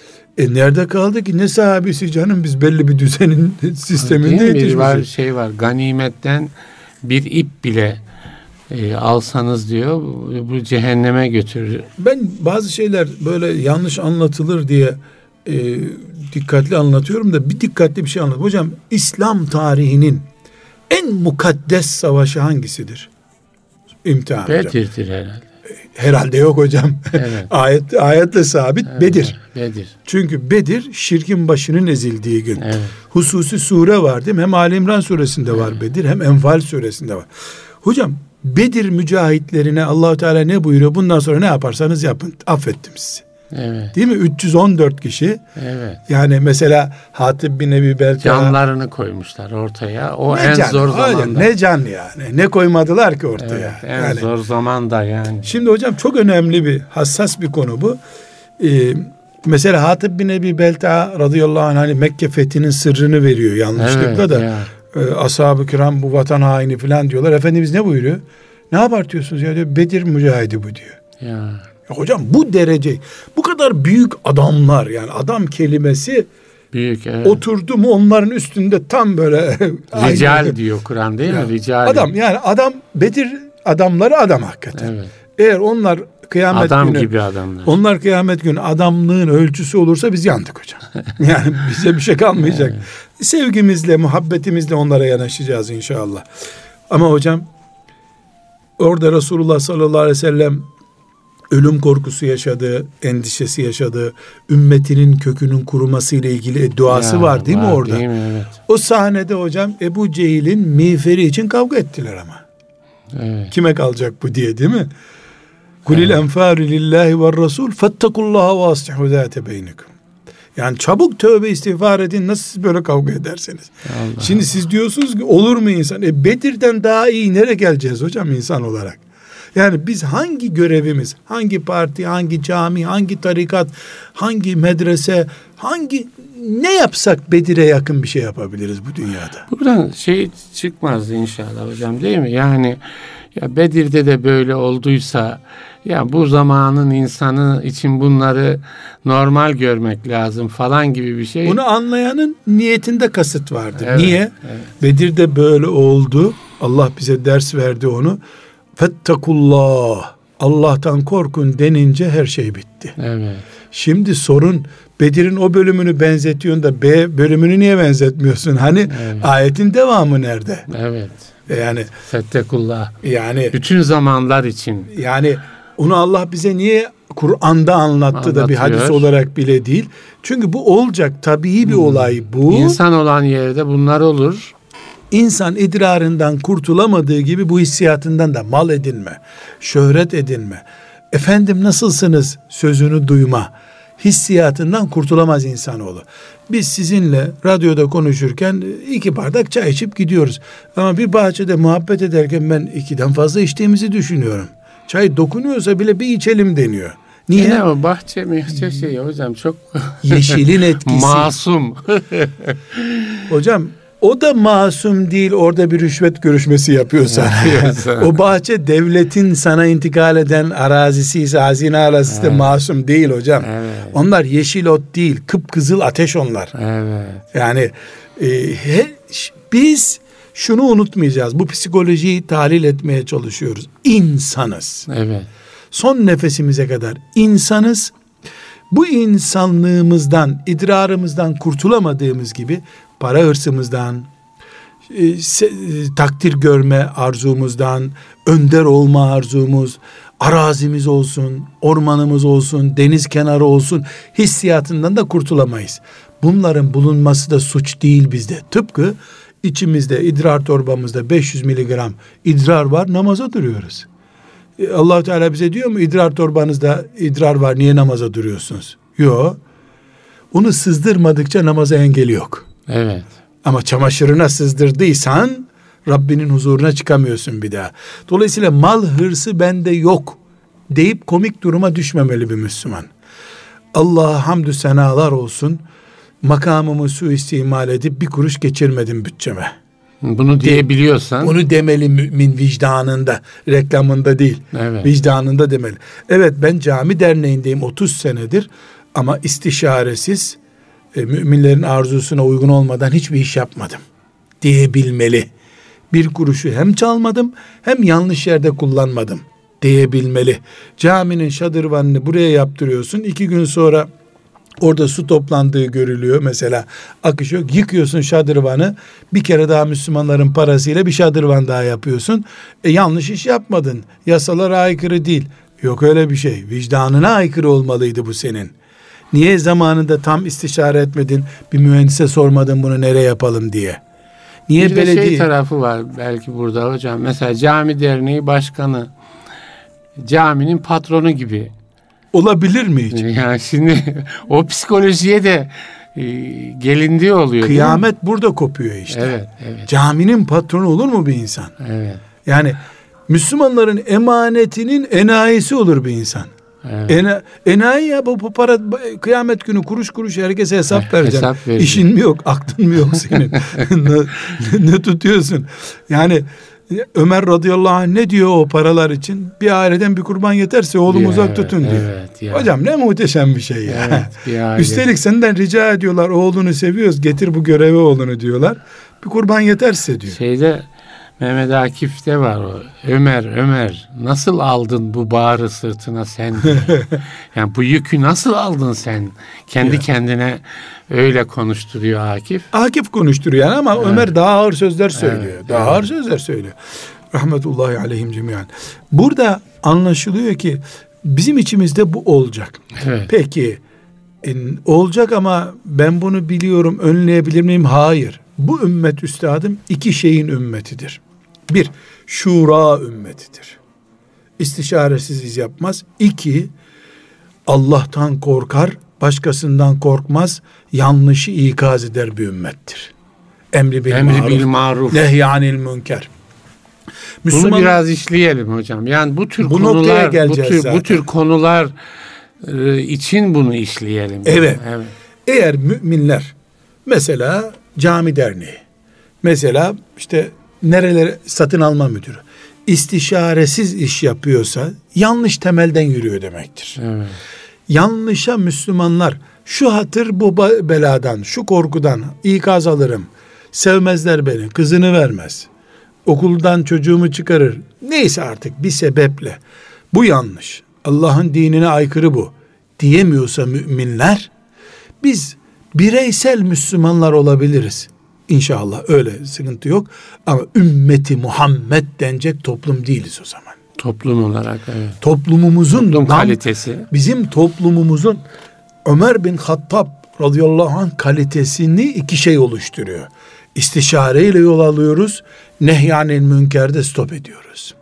E nerede kaldı ki? Ne sahabisi canım? Biz belli bir düzenin sisteminde yetişmişiz. Var şey var. Ganimetten bir ip bile e, alsanız diyor, bu, bu cehenneme götürür. Ben bazı şeyler böyle yanlış anlatılır diye e, dikkatli anlatıyorum da bir dikkatli bir şey anlat. Hocam, İslam tarihinin en mukaddes savaşı hangisidir? İmtihan hocam. Bedir'dir herhalde. Herhalde yok hocam. Evet. Ayet, ayetle sabit, evet, Bedir. Bedir. Çünkü Bedir şirkin başının ezildiği gün. Evet. Hususi sure var değil mi? Hem Ali İmran suresinde var, evet, Bedir, hem Enfal suresinde var. Hocam, Bedir mücahitlerine Allah-u Teala ne buyuruyor? Bundan sonra ne yaparsanız yapın, affettim sizi. Evet. Değil mi? üç yüz on dört kişi. Evet. Yani mesela Hatib bin Ebi Belta, canlarını koymuşlar ortaya. O ne en can, zor zamanda. Ne can yani. Ne koymadılar ki ortaya. Evet, en yani, zor zamanda yani. Şimdi hocam çok önemli bir, hassas bir konu bu. Ee, mesela Hatib bin Ebi Belta radıyallahu anh hani Mekke fethinin sırrını veriyor yanlışlıkla, evet, da. E, ashab-ı kiram bu vatan haini falan diyorlar. Efendimiz ne buyuruyor? Ne abartıyorsunuz ya diyor. Bedir mücahidi bu diyor. Ya. Ya hocam bu derece, bu kadar büyük adamlar, yani adam kelimesi büyük, evet, oturdu mu onların üstünde tam böyle rical diyor Kur'an değil ya, mi? Rical. Adam yani adam, Bedir adamları adam hakikaten. Evet. Eğer onlar kıyamet adam günü, gibi adamlar. Onlar kıyamet günü adamlığın ölçüsü olursa biz yandık hocam. Yani bize bir şey kalmayacak. Evet. Sevgimizle, muhabbetimizle onlara yanaşacağız inşallah. Ama hocam orada Resulullah sallallahu aleyhi ve sellem ölüm korkusu yaşadı, endişesi yaşadı. Ümmetinin kökünün kuruması ile ilgili duası ya, var değil var, mi orada? Değil mi? Evet. O sahnede hocam Ebu Cehil'in miğferi için kavga ettiler ama. Evet. Kime kalacak bu diye, değil mi? Kulil enfâru lillahi ve rasul fettekullaha ve aslihu zâte beynikum. Yani çabuk tövbe istiğfar edin, nasıl siz böyle kavga ederseniz. Allah. Şimdi siz diyorsunuz ki olur mu insan? E Bedir'den daha iyi nereye geleceğiz hocam insan olarak? Yani biz hangi görevimiz, hangi parti, hangi cami, hangi tarikat, hangi medrese, hangi ne yapsak Bedir'e yakın bir şey yapabiliriz bu dünyada? Buradan şey çıkmaz inşallah hocam, değil mi? Yani ya Bedir'de de böyle olduysa ya bu zamanın insanı için bunları normal görmek lazım falan gibi bir şey. Bunu anlayanın niyetinde kasıt vardır. Evet, niye? Evet. Bedir'de böyle oldu. Allah bize ders verdi onu. Fettakullah. Allah'tan korkun denince her şey bitti. Evet. Şimdi sorun Bedir'in o bölümünü benzetiyorsun da B bölümünü niye benzetmiyorsun? Hani evet, ayetin devamı nerede? Evet. Yani Fettekullah. Yani bütün zamanlar için. Yani onu Allah bize niye Kur'an'da anlattı Anlatıyor. da bir hadis olarak bile değil. Çünkü bu olacak, tabii bir hmm. olay bu. İnsan olan yerde bunlar olur. İnsan idrarından kurtulamadığı gibi bu hissiyatından da mal edinme, şöhret edinme, efendim nasılsınız sözünü duyma hissiyatından kurtulamaz insanoğlu. Biz sizinle radyoda konuşurken iki bardak çay içip gidiyoruz. Ama bir bahçede muhabbet ederken ben ikiden fazla içtiğimizi düşünüyorum. Çay dokunuyorsa bile bir içelim deniyor. Niye? Yine o bahçe mihçe şey hocam çok yeşilin etkisi. Masum. Hocam o da masum değil, orada bir rüşvet görüşmesi yapıyorsa. O bahçe devletin sana intikal eden arazisi ise, hazine arazisi de evet. masum değil hocam. Evet. Onlar yeşil ot değil, kıpkızıl ateş onlar. Evet. Yani e, he, biz şunu unutmayacağız. Bu psikolojiyi tahlil etmeye çalışıyoruz. İnsanız. Evet. Son nefesimize kadar insanız. Bu insanlığımızdan, idrarımızdan kurtulamadığımız gibi para hırsımızdan, e, se, e, takdir görme arzumuzdan, önder olma arzumuz, arazimiz olsun, ormanımız olsun, deniz kenarı olsun hissiyatından da kurtulamayız. Bunların bulunması da suç değil bizde. Tıpkı içimizde, idrar torbamızda beş yüz miligram idrar var, namaza duruyoruz. Allah Teala bize diyor mu, idrar torbanızda idrar var, niye namaza duruyorsunuz? Yok. Onu sızdırmadıkça namaza engeli yok. Evet. Ama çamaşırına sızdırdıysan Rabbinin huzuruna çıkamıyorsun bir daha. Dolayısıyla mal hırsı bende yok deyip komik duruma düşmemeli bir Müslüman. Allah'a hamdü senalar olsun. Makamımı suistimal edip bir kuruş geçirmedim bütçeme. Bunu diyebiliyorsan. Bunu demeli mümin vicdanında, reklamında değil. Evet. Vicdanında demeli. Evet, ben cami derneğindeyim otuz senedir ama istişaresiz, e, müminlerin arzusuna uygun olmadan hiçbir iş yapmadım diyebilmeli. Bir kuruşu hem çalmadım hem yanlış yerde kullanmadım diyebilmeli. Caminin şadırvanını buraya yaptırıyorsun, iki gün sonra orada su toplandığı görülüyor mesela, akış yok, yıkıyorsun şadırvanı, bir kere daha Müslümanların parasıyla bir şadırvan daha yapıyorsun. E, yanlış iş yapmadın, yasalara aykırı değil. Yok öyle bir şey, vicdanına aykırı olmalıydı bu senin. Niye zamanında tam istişare etmedin, bir mühendise sormadın bunu nereye yapalım diye? Niye bir belediye... de şey tarafı var belki burada hocam, mesela cami derneği başkanı caminin patronu gibi. Olabilir mi hiç? Yani şimdi o psikolojiye de e, gelindiği oluyor. Kıyamet burada kopuyor işte. Evet, evet. Caminin patronu olur mu bir insan? Evet. Yani Müslümanların emanetinin enayisi olur bir insan. Evet. Ena, enayi ya, bu, bu para kıyamet günü kuruş kuruş herkese hesap vereceksin. Hesap İşin mi yok, aklın mı yok senin? ne, ne tutuyorsun? Yani Ömer radıyallahu anh ne diyor o paralar için? Bir aileden bir kurban yeterse oğlum ya, uzak tutun diyor. Evet, ya. Hocam ne muhteşem bir şey ya. Evet, üstelik senden rica ediyorlar, oğlunu seviyoruz, getir bu göreve oğlunu diyorlar. Bir kurban yeterse diyor. Şeyde Mehmet Akif'te var o. Ömer Ömer nasıl aldın bu bağrı sırtına sen? Yani bu yükü nasıl aldın sen? Kendi ya. Kendine öyle konuşturuyor Akif. Akif konuşturuyor yani ama evet. Ömer daha ağır sözler söylüyor. Evet, daha evet. ağır sözler söylüyor. Rahmetullahi aleyhim cemiyan. Burada anlaşılıyor ki bizim içimizde bu olacak. Evet. Peki e, olacak ama ben bunu biliyorum, önleyebilir miyim? Hayır. Bu ümmet üstadım iki şeyin ümmetidir. Bir, şura ümmetidir. İstişaresiz iş yapmaz. İki, Allah'tan korkar, başkasından korkmaz, yanlışı ikaz eder bir ümmettir. Emri bil Emri maruf, bil maruf. Nehyanil münker. Müslüman, bunu biraz işleyelim hocam. Yani bu tür bu konular, bu tür, bu tür konular e, için bunu işleyelim. Evet. evet. Eğer müminler mesela cami derneği, mesela işte nereleri satın alma müdürü istişaresiz iş yapıyorsa yanlış temelden yürüyor demektir. Evet. Yanlışa Müslümanlar şu hatır bu beladan, şu korkudan ikaz alırım, sevmezler beni, kızını vermez, okuldan çocuğumu çıkarır, neyse artık bir sebeple bu yanlış, Allah'ın dinine aykırı bu diyemiyorsa müminler, biz bireysel Müslümanlar olabiliriz. İnşallah öyle sıkıntı yok. Ama ümmeti Muhammed denecek toplum değiliz o zaman. Toplum olarak evet. Toplumumuzun toplum kalitesi. Bizim toplumumuzun Ömer bin Hattab radıyallahu anh kalitesini iki şey oluşturuyor. İstişareyle yol alıyoruz. Nehyanil münkerde stop ediyoruz.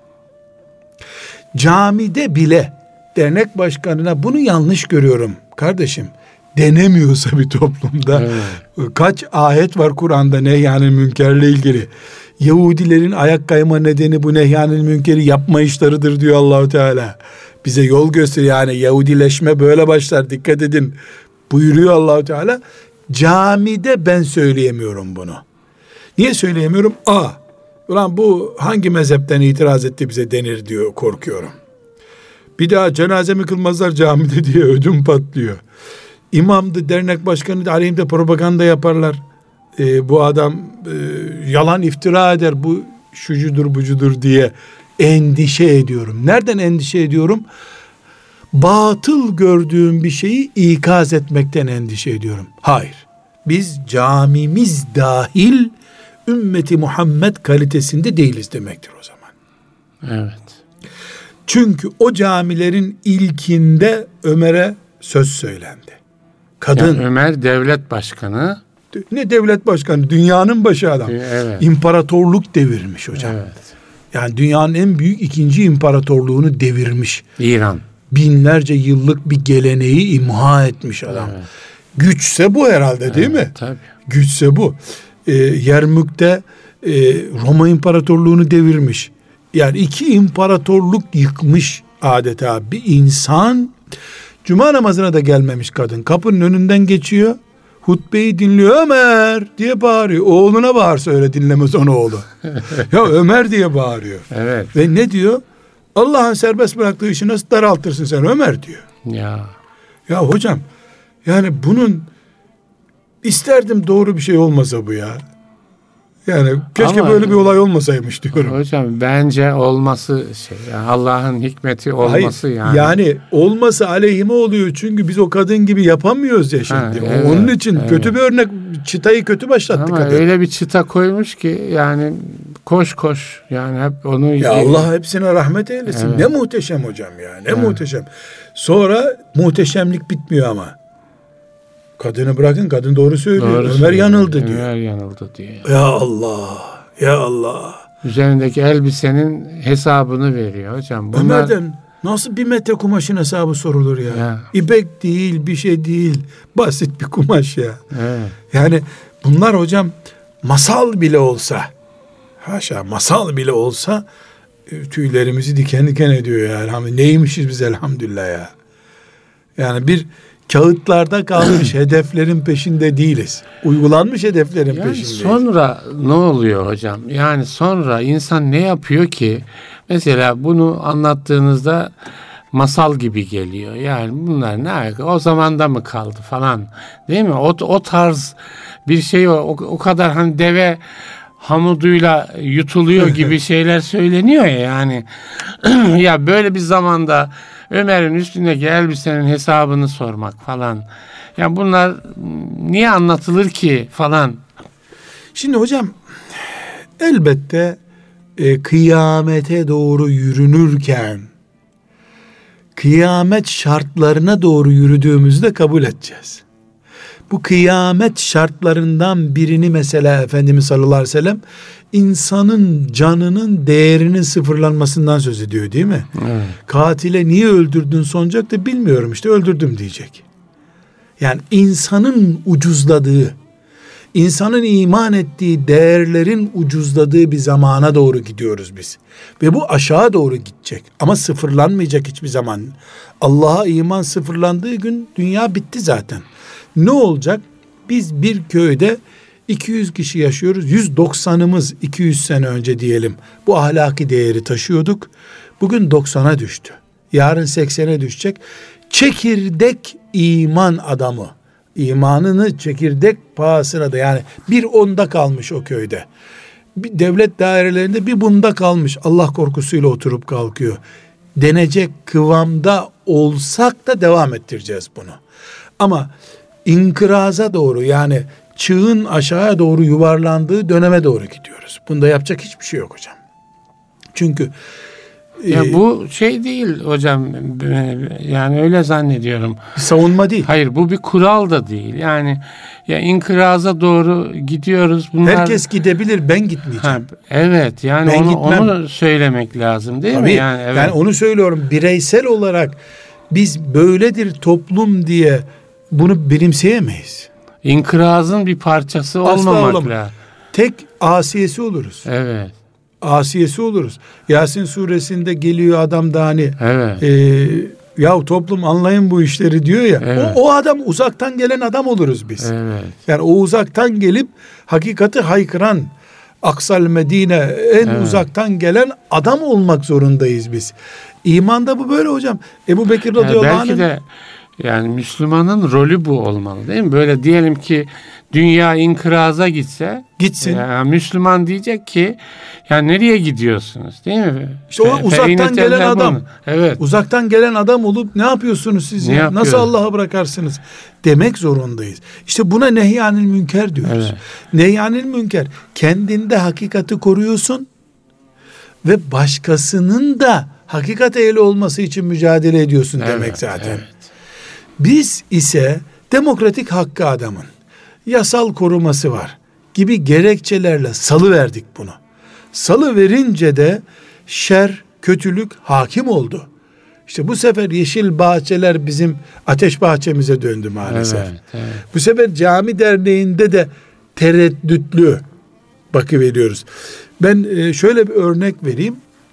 Camide bile dernek başkanına bunu yanlış görüyorum kardeşim denemiyorsa bir toplumda evet. Kaç ayet var Kur'an'da nehyanil münkerle ilgili. Yahudilerin ayak kayma nedeni bu nehyanil münkeri yapmayışlarıdır diyor Allahu Teala. Bize yol gösteriyor, yani Yahudileşme böyle başlar, dikkat edin buyuruyor Allahu Teala. Camide ben söyleyemiyorum bunu. Niye söyleyemiyorum? A. Ulan bu hangi mezhepten itiraz etti bize denir diyor, korkuyorum. Bir daha cenazemi kılmazlar camide diye ödüm patlıyor. İmamdı, dernek başkanıydı, aleyhimde propaganda yaparlar. Ee, bu adam e, yalan iftira eder, bu şucudur bucudur diye endişe ediyorum. Nereden endişe ediyorum? Batıl gördüğüm bir şeyi ikaz etmekten endişe ediyorum. Hayır. Biz camimiz dahil ümmeti Muhammed kalitesinde değiliz demektir o zaman. Evet. Çünkü o camilerin ilkinde Ömer'e söz söylendi. Kadın. Yani Ömer devlet başkanı. Ne devlet başkanı? Dünyanın başı adam. Evet. İmparatorluk devirmiş hocam. Evet. Yani dünyanın en büyük ikinci imparatorluğunu devirmiş. İran. Binlerce yıllık bir geleneği imha etmiş adam. Evet. Güçse bu herhalde değil evet, mi? Tabii. Güçse bu. Ee, Yermük'te e, Roma İmparatorluğunu devirmiş. Yani iki imparatorluk yıkmış adeta. Bir insan, cuma namazına da gelmemiş kadın. Kapının önünden geçiyor. Hutbeyi dinliyor. Ömer diye bağırıyor. Oğluna bağırsa öyle dinlemez onu oğlu. Ya Ömer diye bağırıyor. Evet. Ve ne diyor? Allah'ın serbest bıraktığı işi nasıl daraltırsın sen Ömer diyor. Ya. Ya hocam, yani bunun isterdim doğru bir şey olmasa bu ya. Yani keşke ama, böyle bir olay olmasaymış diyorum. Hocam bence olması şey, yani Allah'ın hikmeti olması. Hayır, yani. Yani olması aleyhime oluyor çünkü biz o kadın gibi yapamıyoruz ya şimdi. Ha, evet, onun için evet. Kötü bir örnek, çıtayı kötü başlattı ama kadın. Öyle bir çıta koymuş ki yani koş koş yani hep onu. Ya Allah hepsine rahmet eylesin. Evet. Ne muhteşem hocam ya, ne evet. muhteşem. Sonra muhteşemlik bitmiyor ama. Kadını bırakın, kadın doğru söylüyor. Doğru Ömer söylüyor. yanıldı diyor. Ömer yanıldı diyor. Ya Allah, ya Allah. Üzerindeki elbisenin hesabını veriyor hocam. Bunlar... Ömer'den nasıl bir metre kumaşın hesabı sorulur ya? ya. İpek değil, bir şey değil. Basit bir kumaş ya. Evet. Yani bunlar hocam masal bile olsa, haşa masal bile olsa tüylerimizi diken diken ediyor ya. Elhamdülillah. Neymişiz biz elhamdülillah ya. Yani bir kağıtlarda kalmış hedeflerin peşinde değiliz. Uygulanmış hedeflerin yani peşindeyiz. Sonra ne oluyor hocam? Yani sonra insan ne yapıyor ki? Mesela bunu anlattığınızda masal gibi geliyor. Yani bunlar ne alaka? O zamanda mı kaldı falan. Değil mi? O, o tarz bir şey o, o kadar hani deve hamuduyla yutuluyor gibi şeyler söyleniyor ya yani. Ya böyle bir zamanda Ömer'in üstündeki elbisenin hesabını sormak falan. Ya bunlar niye anlatılır ki falan. Şimdi hocam elbette e, kıyamete doğru yürünürken kıyamet şartlarına doğru yürüdüğümüzü de kabul edeceğiz. Bu kıyamet şartlarından birini mesela Efendimiz sallallahu aleyhi ve sellem insanın canının değerinin sıfırlanmasından söz ediyor değil mi? Evet. Katile niye öldürdün soracak da bilmiyorum işte öldürdüm diyecek. Yani insanın ucuzladığı, insanın iman ettiği değerlerin ucuzladığı bir zamana doğru gidiyoruz biz. Ve bu aşağı doğru gidecek ama sıfırlanmayacak hiçbir zaman. Allah'a iman sıfırlandığı gün dünya bitti zaten. Ne olacak? Biz bir köyde iki yüz kişi yaşıyoruz. yüz doksanımız iki yüz sene önce diyelim bu ahlaki değeri taşıyorduk. Bugün doksana düştü. Yarın seksene düşecek. Çekirdek iman adamı. İmanını çekirdek pahasına da yani bir onda kalmış o köyde. Bir devlet dairelerinde bir bunda kalmış. Allah korkusuyla oturup kalkıyor. Denecek kıvamda olsak da devam ettireceğiz bunu. Ama inkıraza doğru yani çığın aşağıya doğru yuvarlandığı döneme doğru gidiyoruz. Bunda yapacak hiçbir şey yok hocam. Çünkü ya e, bu şey değil hocam, yani öyle zannediyorum. Savunma değil. Hayır, bu bir kural da değil. Yani ya inkıraza doğru gidiyoruz. Bunlar... Herkes gidebilir, ben gitmeyeceğim. Ha, evet yani onu, onu söylemek lazım değil Tabii, mi? Yani, evet. yani onu söylüyorum, bireysel olarak biz böyledir toplum diye bunu benimseyemeyiz. İnkırazın bir parçası Asla olmamak lazım. Tek asiyesi oluruz. Evet. Asiyesi oluruz. Yasin suresinde geliyor adam da hani evet. e, ya toplum anlayın bu işleri diyor ya. Evet. O, o adam uzaktan gelen adam oluruz biz. Evet. Yani o uzaktan gelip hakikati haykıran, Aksal Medine, en evet. uzaktan gelen adam olmak zorundayız biz. İmanda bu böyle hocam. Ebu Bekir radıyallahu yani anh. belki de yani Müslümanın rolü bu olmalı değil mi? Böyle diyelim ki dünya inkıraza gitse, gitsin. Yani Müslüman diyecek ki yani nereye gidiyorsunuz değil mi? İşte o uzaktan gelen adam. Evet. Uzaktan gelen adam olup ne yapıyorsunuz siz? Ne ya? Nasıl Allah'a bırakarsınız? Demek zorundayız. İşte buna nehyanil münker diyoruz. Evet. Nehyanil münker, kendinde hakikati koruyorsun ve başkasının da hakikat ehli olması için mücadele ediyorsun evet, demek zaten. Evet. Biz ise demokratik hakkı adamın, yasal koruması var gibi gerekçelerle salıverdik bunu. Salı verince de şer, kötülük hakim oldu. İşte bu sefer yeşil bahçeler bizim ateş bahçemize döndü maalesef. Evet, evet. Bu sefer cami derneğinde de tereddütlü bakıveriyoruz. Ben şöyle bir örnek vereyim.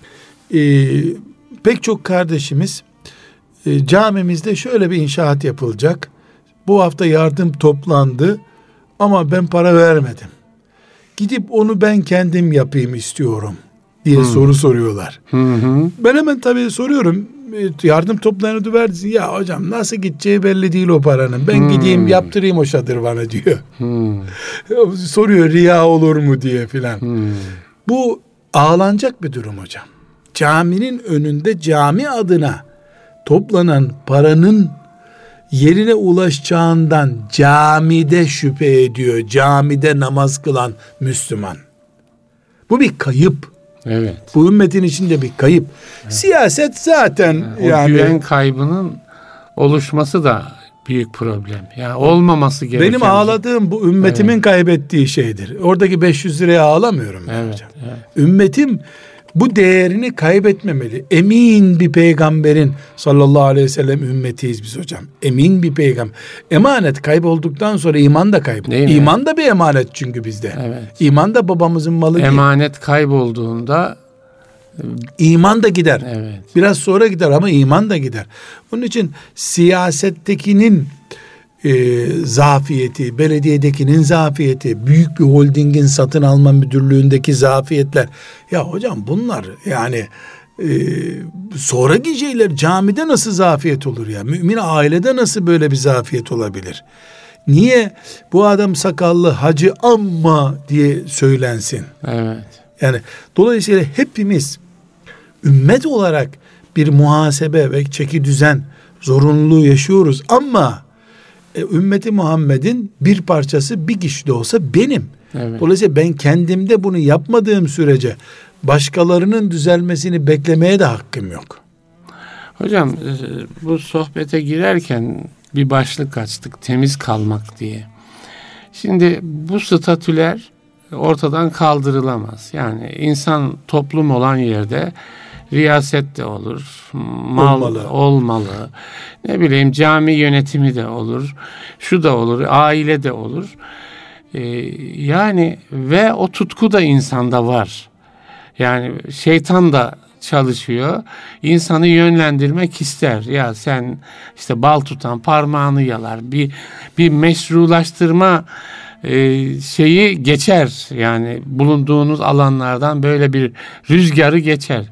Ee, pek çok kardeşimiz e, camimizde şöyle bir inşaat yapılacak. Bu hafta yardım toplandı ama ben para vermedim. Gidip onu ben kendim yapayım istiyorum diye hmm. soru soruyorlar. Hı hı. Ben hemen tabii soruyorum. Yardım toplayanı verdin. Ya hocam nasıl gideceği belli değil o paranın. Ben hmm. gideyim yaptırayım o şadırvanı diyor. Hmm. Soruyor riya olur mu diye filan. Hmm. Bu ağlanacak bir durum hocam. Caminin önünde cami adına toplanan paranın yerine ulaşacağından camide şüphe ediyor. Camide namaz kılan Müslüman. Bu bir kayıp. Evet. Bu ümmetin içinde bir kayıp. Evet. Siyaset zaten o yani. O güven kaybının oluşması da büyük problem. Yani olmaması gereken. Benim ağladığım bu ümmetimin evet. kaybettiği şeydir. Oradaki beş yüz liraya ağlamıyorum ben evet, hocam. Evet. Ümmetim bu değerini kaybetmemeli. Emin bir peygamberin sallallahu aleyhi ve sellem ümmetiyiz biz hocam. Emin bir peygamber. Emanet kaybolduktan sonra iman da kayboluyor. İman da bir emanet çünkü bizde. Evet. İman da babamızın malı değil. Emanet kaybolduğunda iman da gider. Evet. Biraz sonra gider ama iman da gider. Onun için siyasettekinin e, zafiyeti, belediyedekinin zafiyeti, büyük bir holdingin satın alma müdürlüğündeki zafiyetler. Ya hocam bunlar yani e, sonraki şeyler camide nasıl zafiyet olur ya? Mümin ailede nasıl böyle bir zafiyet olabilir? Niye bu adam sakallı hacı amma diye söylensin? Evet. Yani dolayısıyla hepimiz ümmet olarak bir muhasebe ve çeki düzen zorunluluğu yaşıyoruz ama e, ümmeti Muhammed'in bir parçası bir kişi de olsa benim. Evet. Dolayısıyla ben kendimde bunu yapmadığım sürece başkalarının düzelmesini beklemeye de hakkım yok. Hocam bu sohbete girerken bir başlık açtık, temiz kalmak diye. Şimdi bu statüler ortadan kaldırılamaz. Yani insan toplum olan yerde riyaset de olur, mal olmalı. olmalı. Ne bileyim cami yönetimi de olur, şu da olur, aile de olur. Ee, yani ve o tutku da insanda var. Yani şeytan da çalışıyor. İnsanı yönlendirmek ister. Ya sen işte bal tutan parmağını yalar. Bir bir meşrulaştırma e, şeyi geçer. Yani bulunduğunuz alanlardan böyle bir rüzgarı geçer.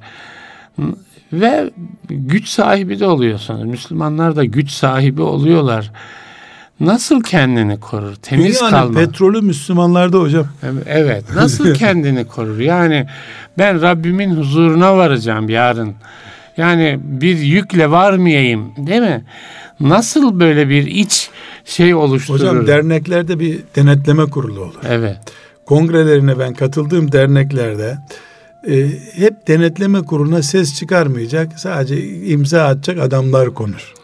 Ve güç sahibi de oluyorsunuz. Müslümanlar da güç sahibi oluyorlar. Nasıl kendini korur? Temiz yani kalma. Petrolü Müslümanlarda hocam. Evet. Nasıl kendini korur? Yani ben Rabbimin huzuruna varacağım yarın. Yani bir yükle varmayayım, değil mi? Nasıl böyle bir iç şey oluşturur? Hocam derneklerde bir denetleme kurulu olur. Evet. Kongrelerine ben katıldığım derneklerde e, hep denetleme kuruluna ses çıkarmayacak, sadece imza atacak adamlar konur.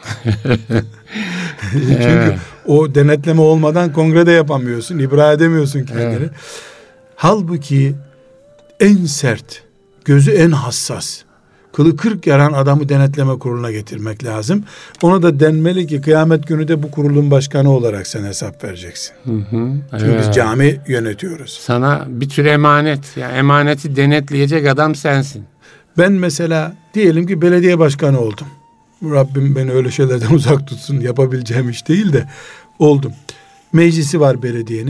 Çünkü evet. o denetleme olmadan kongrede yapamıyorsun, ibra edemiyorsun kendini. Evet. Halbuki en sert, gözü en hassas, kılı kırk yaran adamı denetleme kuruluna getirmek lazım. Ona da denmeli ki kıyamet günü de bu kurulun başkanı olarak sen hesap vereceksin. Hı hı. Çünkü evet. biz cami yönetiyoruz. Sana bir tür emanet. Yani emaneti denetleyecek adam sensin. Ben mesela diyelim ki belediye başkanı oldum. Rabbim beni öyle şeylerden uzak tutsun, yapabileceğim iş değil de oldum. Meclisi var belediyenin.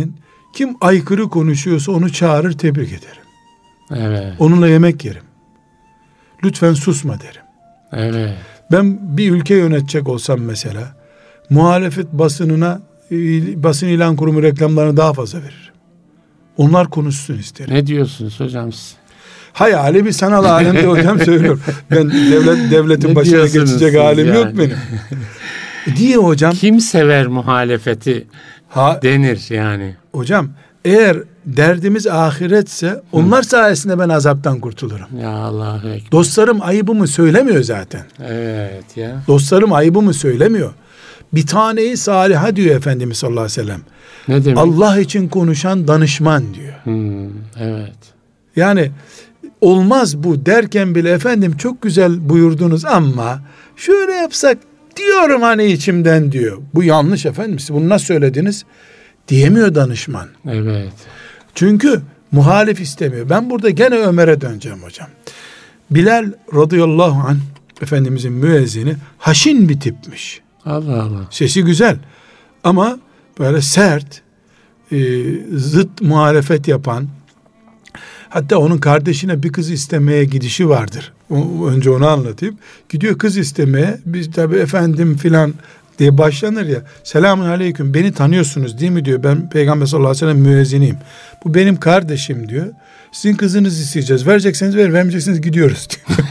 Kim aykırı konuşuyorsa onu çağırır, tebrik ederim. Evet. Onunla yemek yerim. Lütfen susma derim. Evet. Ben bir ülke yönetecek olsam mesela, muhalefet basınına, basın ilan kurumu reklamlarını daha fazla veririm. Onlar konuşsun isterim. Ne diyorsunuz hocam siz? Hayali bir sanal alemde hocam söylüyorum. Ben devlet devletin Ne başına geçecek halim yani? yok benim. Diye hocam. Kim sever muhalefeti Ha, denir yani. hocam eğer derdimiz ahiretse onlar sayesinde ben azaptan kurtulurum. Ya Allahu Ekber. Dostlarım ayıbımı söylemiyor zaten. Evet ya. Dostlarım ayıbımı söylemiyor. Bir taneyi saliha diyor Efendimiz sallallahu aleyhi ve sellem. Ne demek? Allah için konuşan danışman diyor. Hmm, evet. Yani olmaz bu derken bile efendim çok güzel buyurdunuz ama şöyle yapsak diyorum hani içimden diyor. Bu yanlış efendim. Siz bunu nasıl söylediniz? Diyemiyor danışman. Evet. Çünkü muhalif istemiyor. Ben burada gene Ömer'e döneceğim hocam. Bilal radıyallahu anh Efendimizin müezzini haşin bir tipmiş. Allah Allah. Sesi güzel ama böyle sert, e, zıt muhalefet yapan, hatta onun kardeşine bir kız istemeye gidişi vardır. O, önce onu anlatayım. Gidiyor kız istemeye. Biz tabi efendim filan diye başlanır ya. Selamun aleyküm, beni tanıyorsunuz değil mi diyor. Ben Peygamber sallallahu aleyhi ve sellem müezziniğim. Bu benim kardeşim diyor. Sizin kızınızı isteyeceğiz. Verecekseniz verin, vermeyecekseniz gidiyoruz diyor.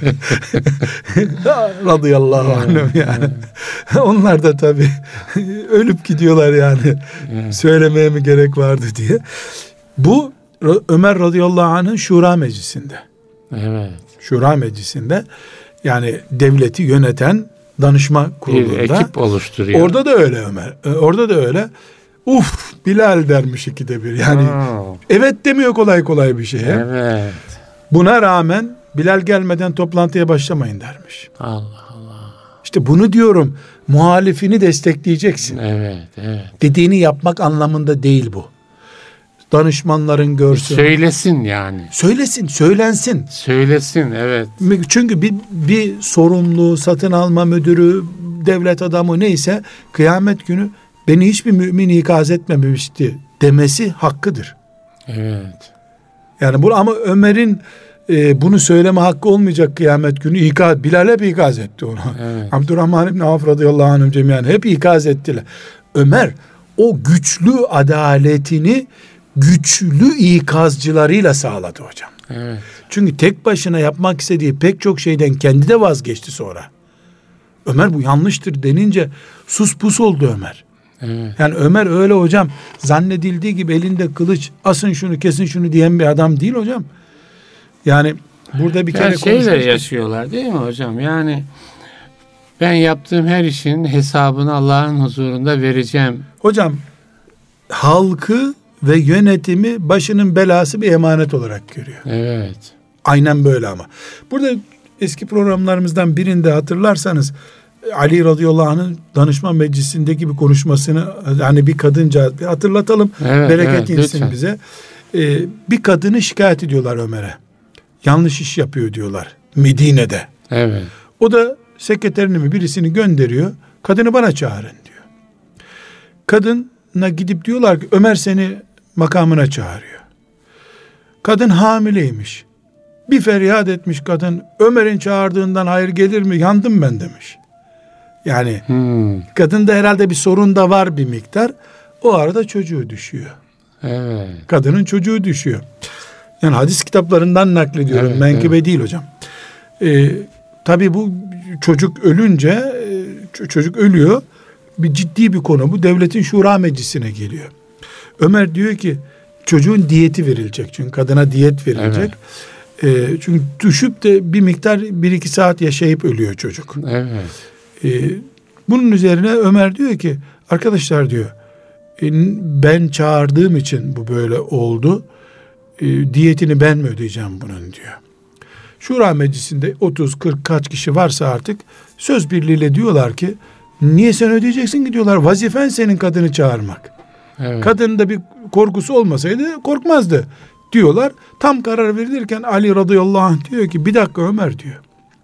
Radıyallahu anh yani. Onlar da tabi ölüp gidiyorlar yani. Evet. Söylemeye mi gerek vardı diye. Bu Ömer radıyallahu anh'ın şura meclisinde. Evet. Şura meclisinde yani devleti yöneten danışma kurulunda. Bir ekip oluşturuyor. Orada da öyle Ömer. Orada da öyle. Uf, Bilal dermiş ikide bir. Yani Oo. evet demiyor kolay kolay bir şeye. Evet. Buna rağmen Bilal gelmeden toplantıya başlamayın dermiş. Allah Allah. İşte bunu diyorum, muhalifini destekleyeceksin. Evet, evet. Dediğini yapmak anlamında değil bu. Danışmanların görsün. Söylesin yani. Söylesin, söylensin. Söylesin, evet. Çünkü bir, bir sorumlu, satın alma müdürü, devlet adamı neyse kıyamet günü beni hiçbir mümin ikaz etmemişti demesi hakkıdır. Evet. Yani bu ama Ömer'in e, bunu söyleme hakkı olmayacak kıyamet günü. İkaz, Bilal hep ikaz etti onu. Evet. Abdurrahman İbni Avf radıyallahu anhüm cemiyen hep ikaz ettiler. Ömer o güçlü adaletini güçlü ikazcılarıyla sağladı hocam. Evet. Çünkü tek başına yapmak istediği pek çok şeyden kendi de vazgeçti sonra. Ömer bu yanlıştır denince sus pus oldu Ömer. Evet. Yani Ömer öyle hocam zannedildiği gibi elinde kılıç asın şunu kesin şunu diyen bir adam değil hocam. Yani burada bir kere Yani şeyle konuşmuştuk. yaşıyorlar değil mi hocam? Yani ben yaptığım her işin hesabını Allah'ın huzurunda vereceğim. Hocam halkı ve yönetimi başının belası bir emanet olarak görüyor. Evet. Aynen böyle ama. Burada eski programlarımızdan birinde hatırlarsanız Ali radıyallahu anh'ın danışman meclisindeki bir konuşmasını hani bir kadınca bir hatırlatalım. Evet, Bereket evet, insin lütfen. bize. Ee, bir kadını şikayet ediyorlar Ömer'e. Yanlış iş yapıyor diyorlar Medine'de. Evet. O da sekreterini mi birisini gönderiyor. Kadını bana çağırın diyor. Kadına gidip diyorlar ki Ömer seni makamına çağırıyor. Kadın hamileymiş. Bir feryat etmiş kadın. Ömer'in çağırdığından hayır gelir mi? Yandım ben demiş. Yani Hmm. kadında herhalde bir sorun da var bir miktar. O arada çocuğu düşüyor. Evet. Kadının çocuğu düşüyor. Yani hadis kitaplarından naklediyorum. Evet, Menkıbe evet. değil hocam. Ee, tabii bu çocuk ölünce e, çocuk ölüyor. Bir ciddi bir konu bu. Devletin şura meclisine geliyor. Ömer diyor ki çocuğun diyeti verilecek. Çünkü kadına diyet verilecek. Evet. E, çünkü düşüp de bir miktar bir iki saat yaşayıp ölüyor çocuk. Evet. E, bunun üzerine Ömer diyor ki arkadaşlar diyor e, ben çağırdığım için bu böyle oldu. E, diyetini ben mi ödeyeceğim bunun diyor. Şura meclisinde otuz kırk kaç kişi varsa artık söz birliğiyle diyorlar ki niye sen ödeyeceksin ki diyorlar. Vazifen senin kadını çağırmak. Evet. Kadının da bir korkusu olmasaydı korkmazdı diyorlar. Tam karar verilirken Ali radıyallahu anh diyor ki bir dakika Ömer diyor.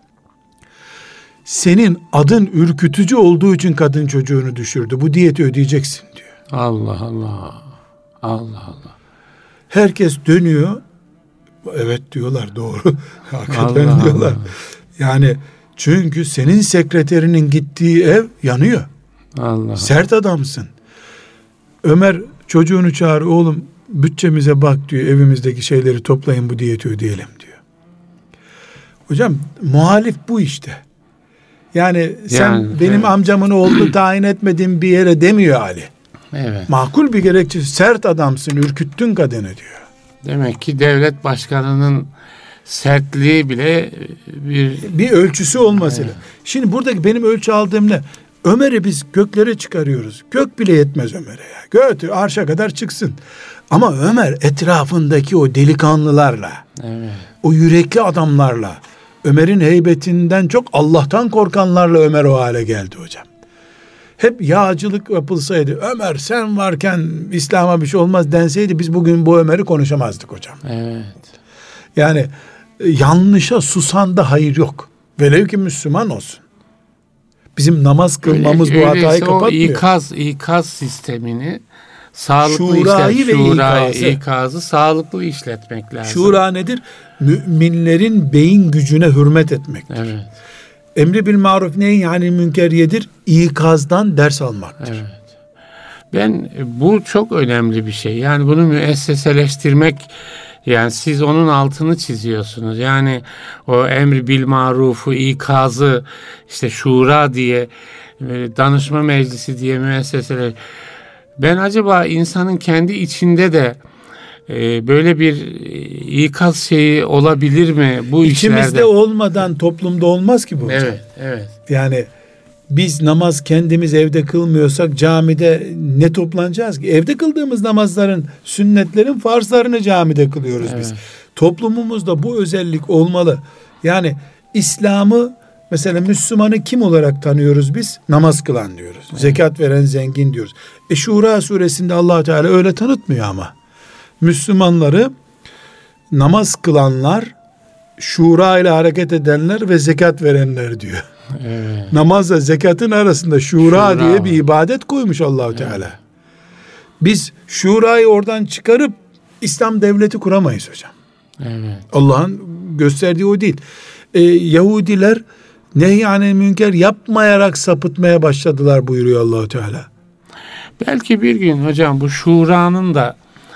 Senin adın ürkütücü olduğu için kadın çocuğunu düşürdü. Bu diyeti ödeyeceksin diyor. Allah Allah. Allah Allah. Herkes dönüyor. Evet diyorlar, doğru. Hakikaten Allah diyorlar. Allah. Yani çünkü senin sekreterinin gittiği ev yanıyor. Allah. Sert adamsın. Ömer çocuğunu çağır, oğlum bütçemize bak diyor, evimizdeki şeyleri toplayın, bu diyeti ödeyelim diyor. Hocam muhalif bu işte. Yani sen Yani, benim evet. amcamın oğlunu tayin etmediğin bir yere demiyor Ali. Evet. Makul bir gerekçe, sert adamsın, ürküttün kadını diyor. Demek ki devlet başkanının sertliği bile bir Bir ölçüsü olması. Evet. Şimdi buradaki benim ölçü aldığım ne? Ömer'i biz göklere çıkarıyoruz. Gök bile yetmez Ömer'e ya. Götür arşa kadar çıksın. Ama Ömer etrafındaki o delikanlılarla, evet. o yürekli adamlarla, Ömer'in heybetinden çok Allah'tan korkanlarla Ömer o hale geldi hocam. Hep yağcılık yapılsaydı, Ömer sen varken İslam'a bir şey olmaz denseydi, biz bugün bu Ömer'i konuşamazdık hocam. Evet. Yani yanlışa susan da hayır yok. Velev ki Müslüman olsun. Bizim namaz kılmamız Öyle, bu hatayı öyleyse kapatmıyor. O ikaz, ikaz sistemini sağlıklı Şurayı işlet, ve şurayı, ikazı. ikazı sağlıklı işletmek lazım. Şura nedir? Müminlerin beyin gücüne hürmet etmektir. Evet. Emri bil maruf nehy anil münkeriyedir. İkazdan ders almaktır. Evet. Ben bu çok önemli bir şey. Yani bunu müesseseleştirmek, yani siz onun altını çiziyorsunuz. Yani o emri bil marufu, ikazı, işte şura diye, danışma meclisi diye müesseseler. Ben acaba insanın kendi içinde de e, böyle bir ikaz şeyi olabilir mi bu İçimizde işlerde? olmadan toplumda olmaz ki bu hocam. Evet, evet. Yani biz namaz kendimiz evde kılmıyorsak camide ne toplanacağız ki? Evde kıldığımız namazların, sünnetlerin farzlarını camide kılıyoruz Evet. biz. Toplumumuzda bu özellik olmalı. Yani İslam'ı, mesela Müslümanı kim olarak tanıyoruz biz? Namaz kılan diyoruz. Evet. Zekat veren zengin diyoruz. E Şura suresinde Allah Teala öyle tanıtmıyor ama. Müslümanları namaz kılanlar, şura ile hareket edenler ve zekat verenler diyor. Evet. Namazla zekatın arasında şura, Şura diye bir ibadet koymuş Allahu Teala. Evet. Biz şurayı oradan çıkarıp İslam devleti kuramayız hocam. Evet. Allah'ın gösterdiği o değil. Ee, Yahudiler nehy-i münker yapmayarak sapıtmaya başladılar buyuruyor Allahu Teala. Belki bir gün hocam bu şuranın da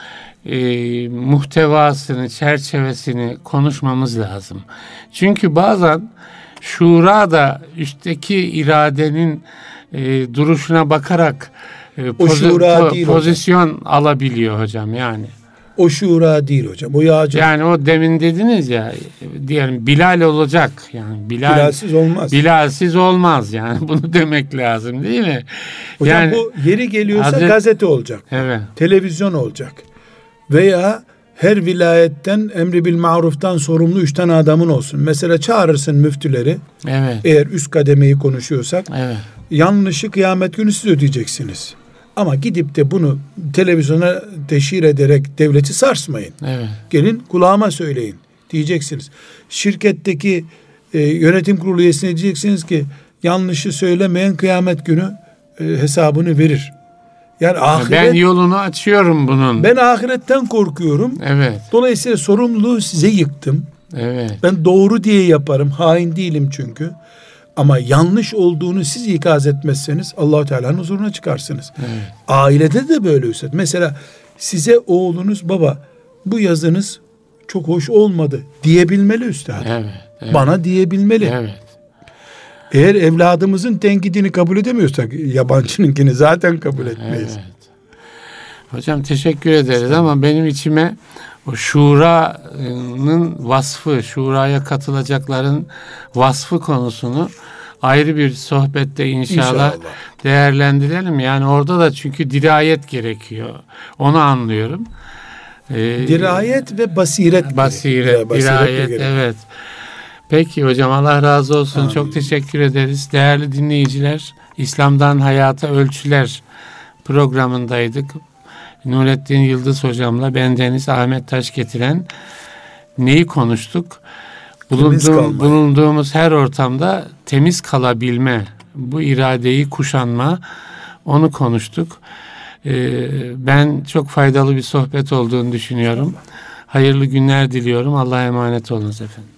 e, muhtevasını, çerçevesini konuşmamız lazım. Çünkü bazen şura da üstteki iradenin e, duruşuna bakarak e, O pozi- şura po- değil pozisyon hocam. alabiliyor hocam yani. O şura değil hocam. O yağcı. Yani o demin dediniz ya, diyelim Bilal olacak yani Bilal Bilalsiz olmaz. Bilalsiz olmaz yani, bunu demek lazım değil mi? Hocam yani, bu yeri geliyorsa Hazret- gazete olacak. Evet. Televizyon olacak. Veya her vilayetten emri bil maruftan sorumlu üç tane adamın olsun. Mesela çağırırsın müftüleri. Evet. Eğer üst kademeyi konuşuyorsak. Evet. Yanlışı kıyamet günü siz ödeyeceksiniz. Ama gidip de bunu televizyona teşhir ederek devleti sarsmayın. Evet. Gelin kulağıma söyleyin diyeceksiniz. Şirketteki e, yönetim kurulu üyesine diyeceksiniz ki yanlışı söylemeyen kıyamet günü e, hesabını verir. Yani ahiret, Ben yolunu açıyorum bunun. ben ahiretten korkuyorum. Evet. Dolayısıyla sorumluluğu size yıktım. Evet. Ben doğru diye yaparım. Hain değilim çünkü. Ama yanlış olduğunu siz ikaz etmezseniz Allah-u Teala'nın huzuruna çıkarsınız. Evet. Ailede de böyle üstad. Mesela size oğlunuz baba bu yazınız çok hoş olmadı diyebilmeli üstad. Evet. Evet. Bana diyebilmeli. Evet. Eğer evladımızın tenkidini kabul edemiyorsak yabancınınkini zaten kabul etmeyiz. Evet. Hocam teşekkür ederiz ama benim içime o şuranın vasfı, şuraya katılacakların vasfı konusunu ayrı bir sohbette inşallah, İnşallah. değerlendirelim. Yani orada da çünkü dirayet gerekiyor. Onu anlıyorum. Ee, Dirayet ve basiret. Basiret, gerekiyor. Basiret de dirayet, gerekiyor. evet. Peki hocam, Allah razı olsun. Amin. Çok teşekkür ederiz. Değerli dinleyiciler, İslam'dan Hayata Ölçüler programındaydık. Nurettin Yıldız hocamla bendeniz Ahmet Taş getiren neyi konuştuk? Bulunduğum, bulunduğumuz her ortamda temiz kalabilme, bu iradeyi kuşanma, onu konuştuk. Ee, ben çok faydalı bir sohbet olduğunu düşünüyorum. Hayırlı günler diliyorum. Allah'a emanet olunuz efendim.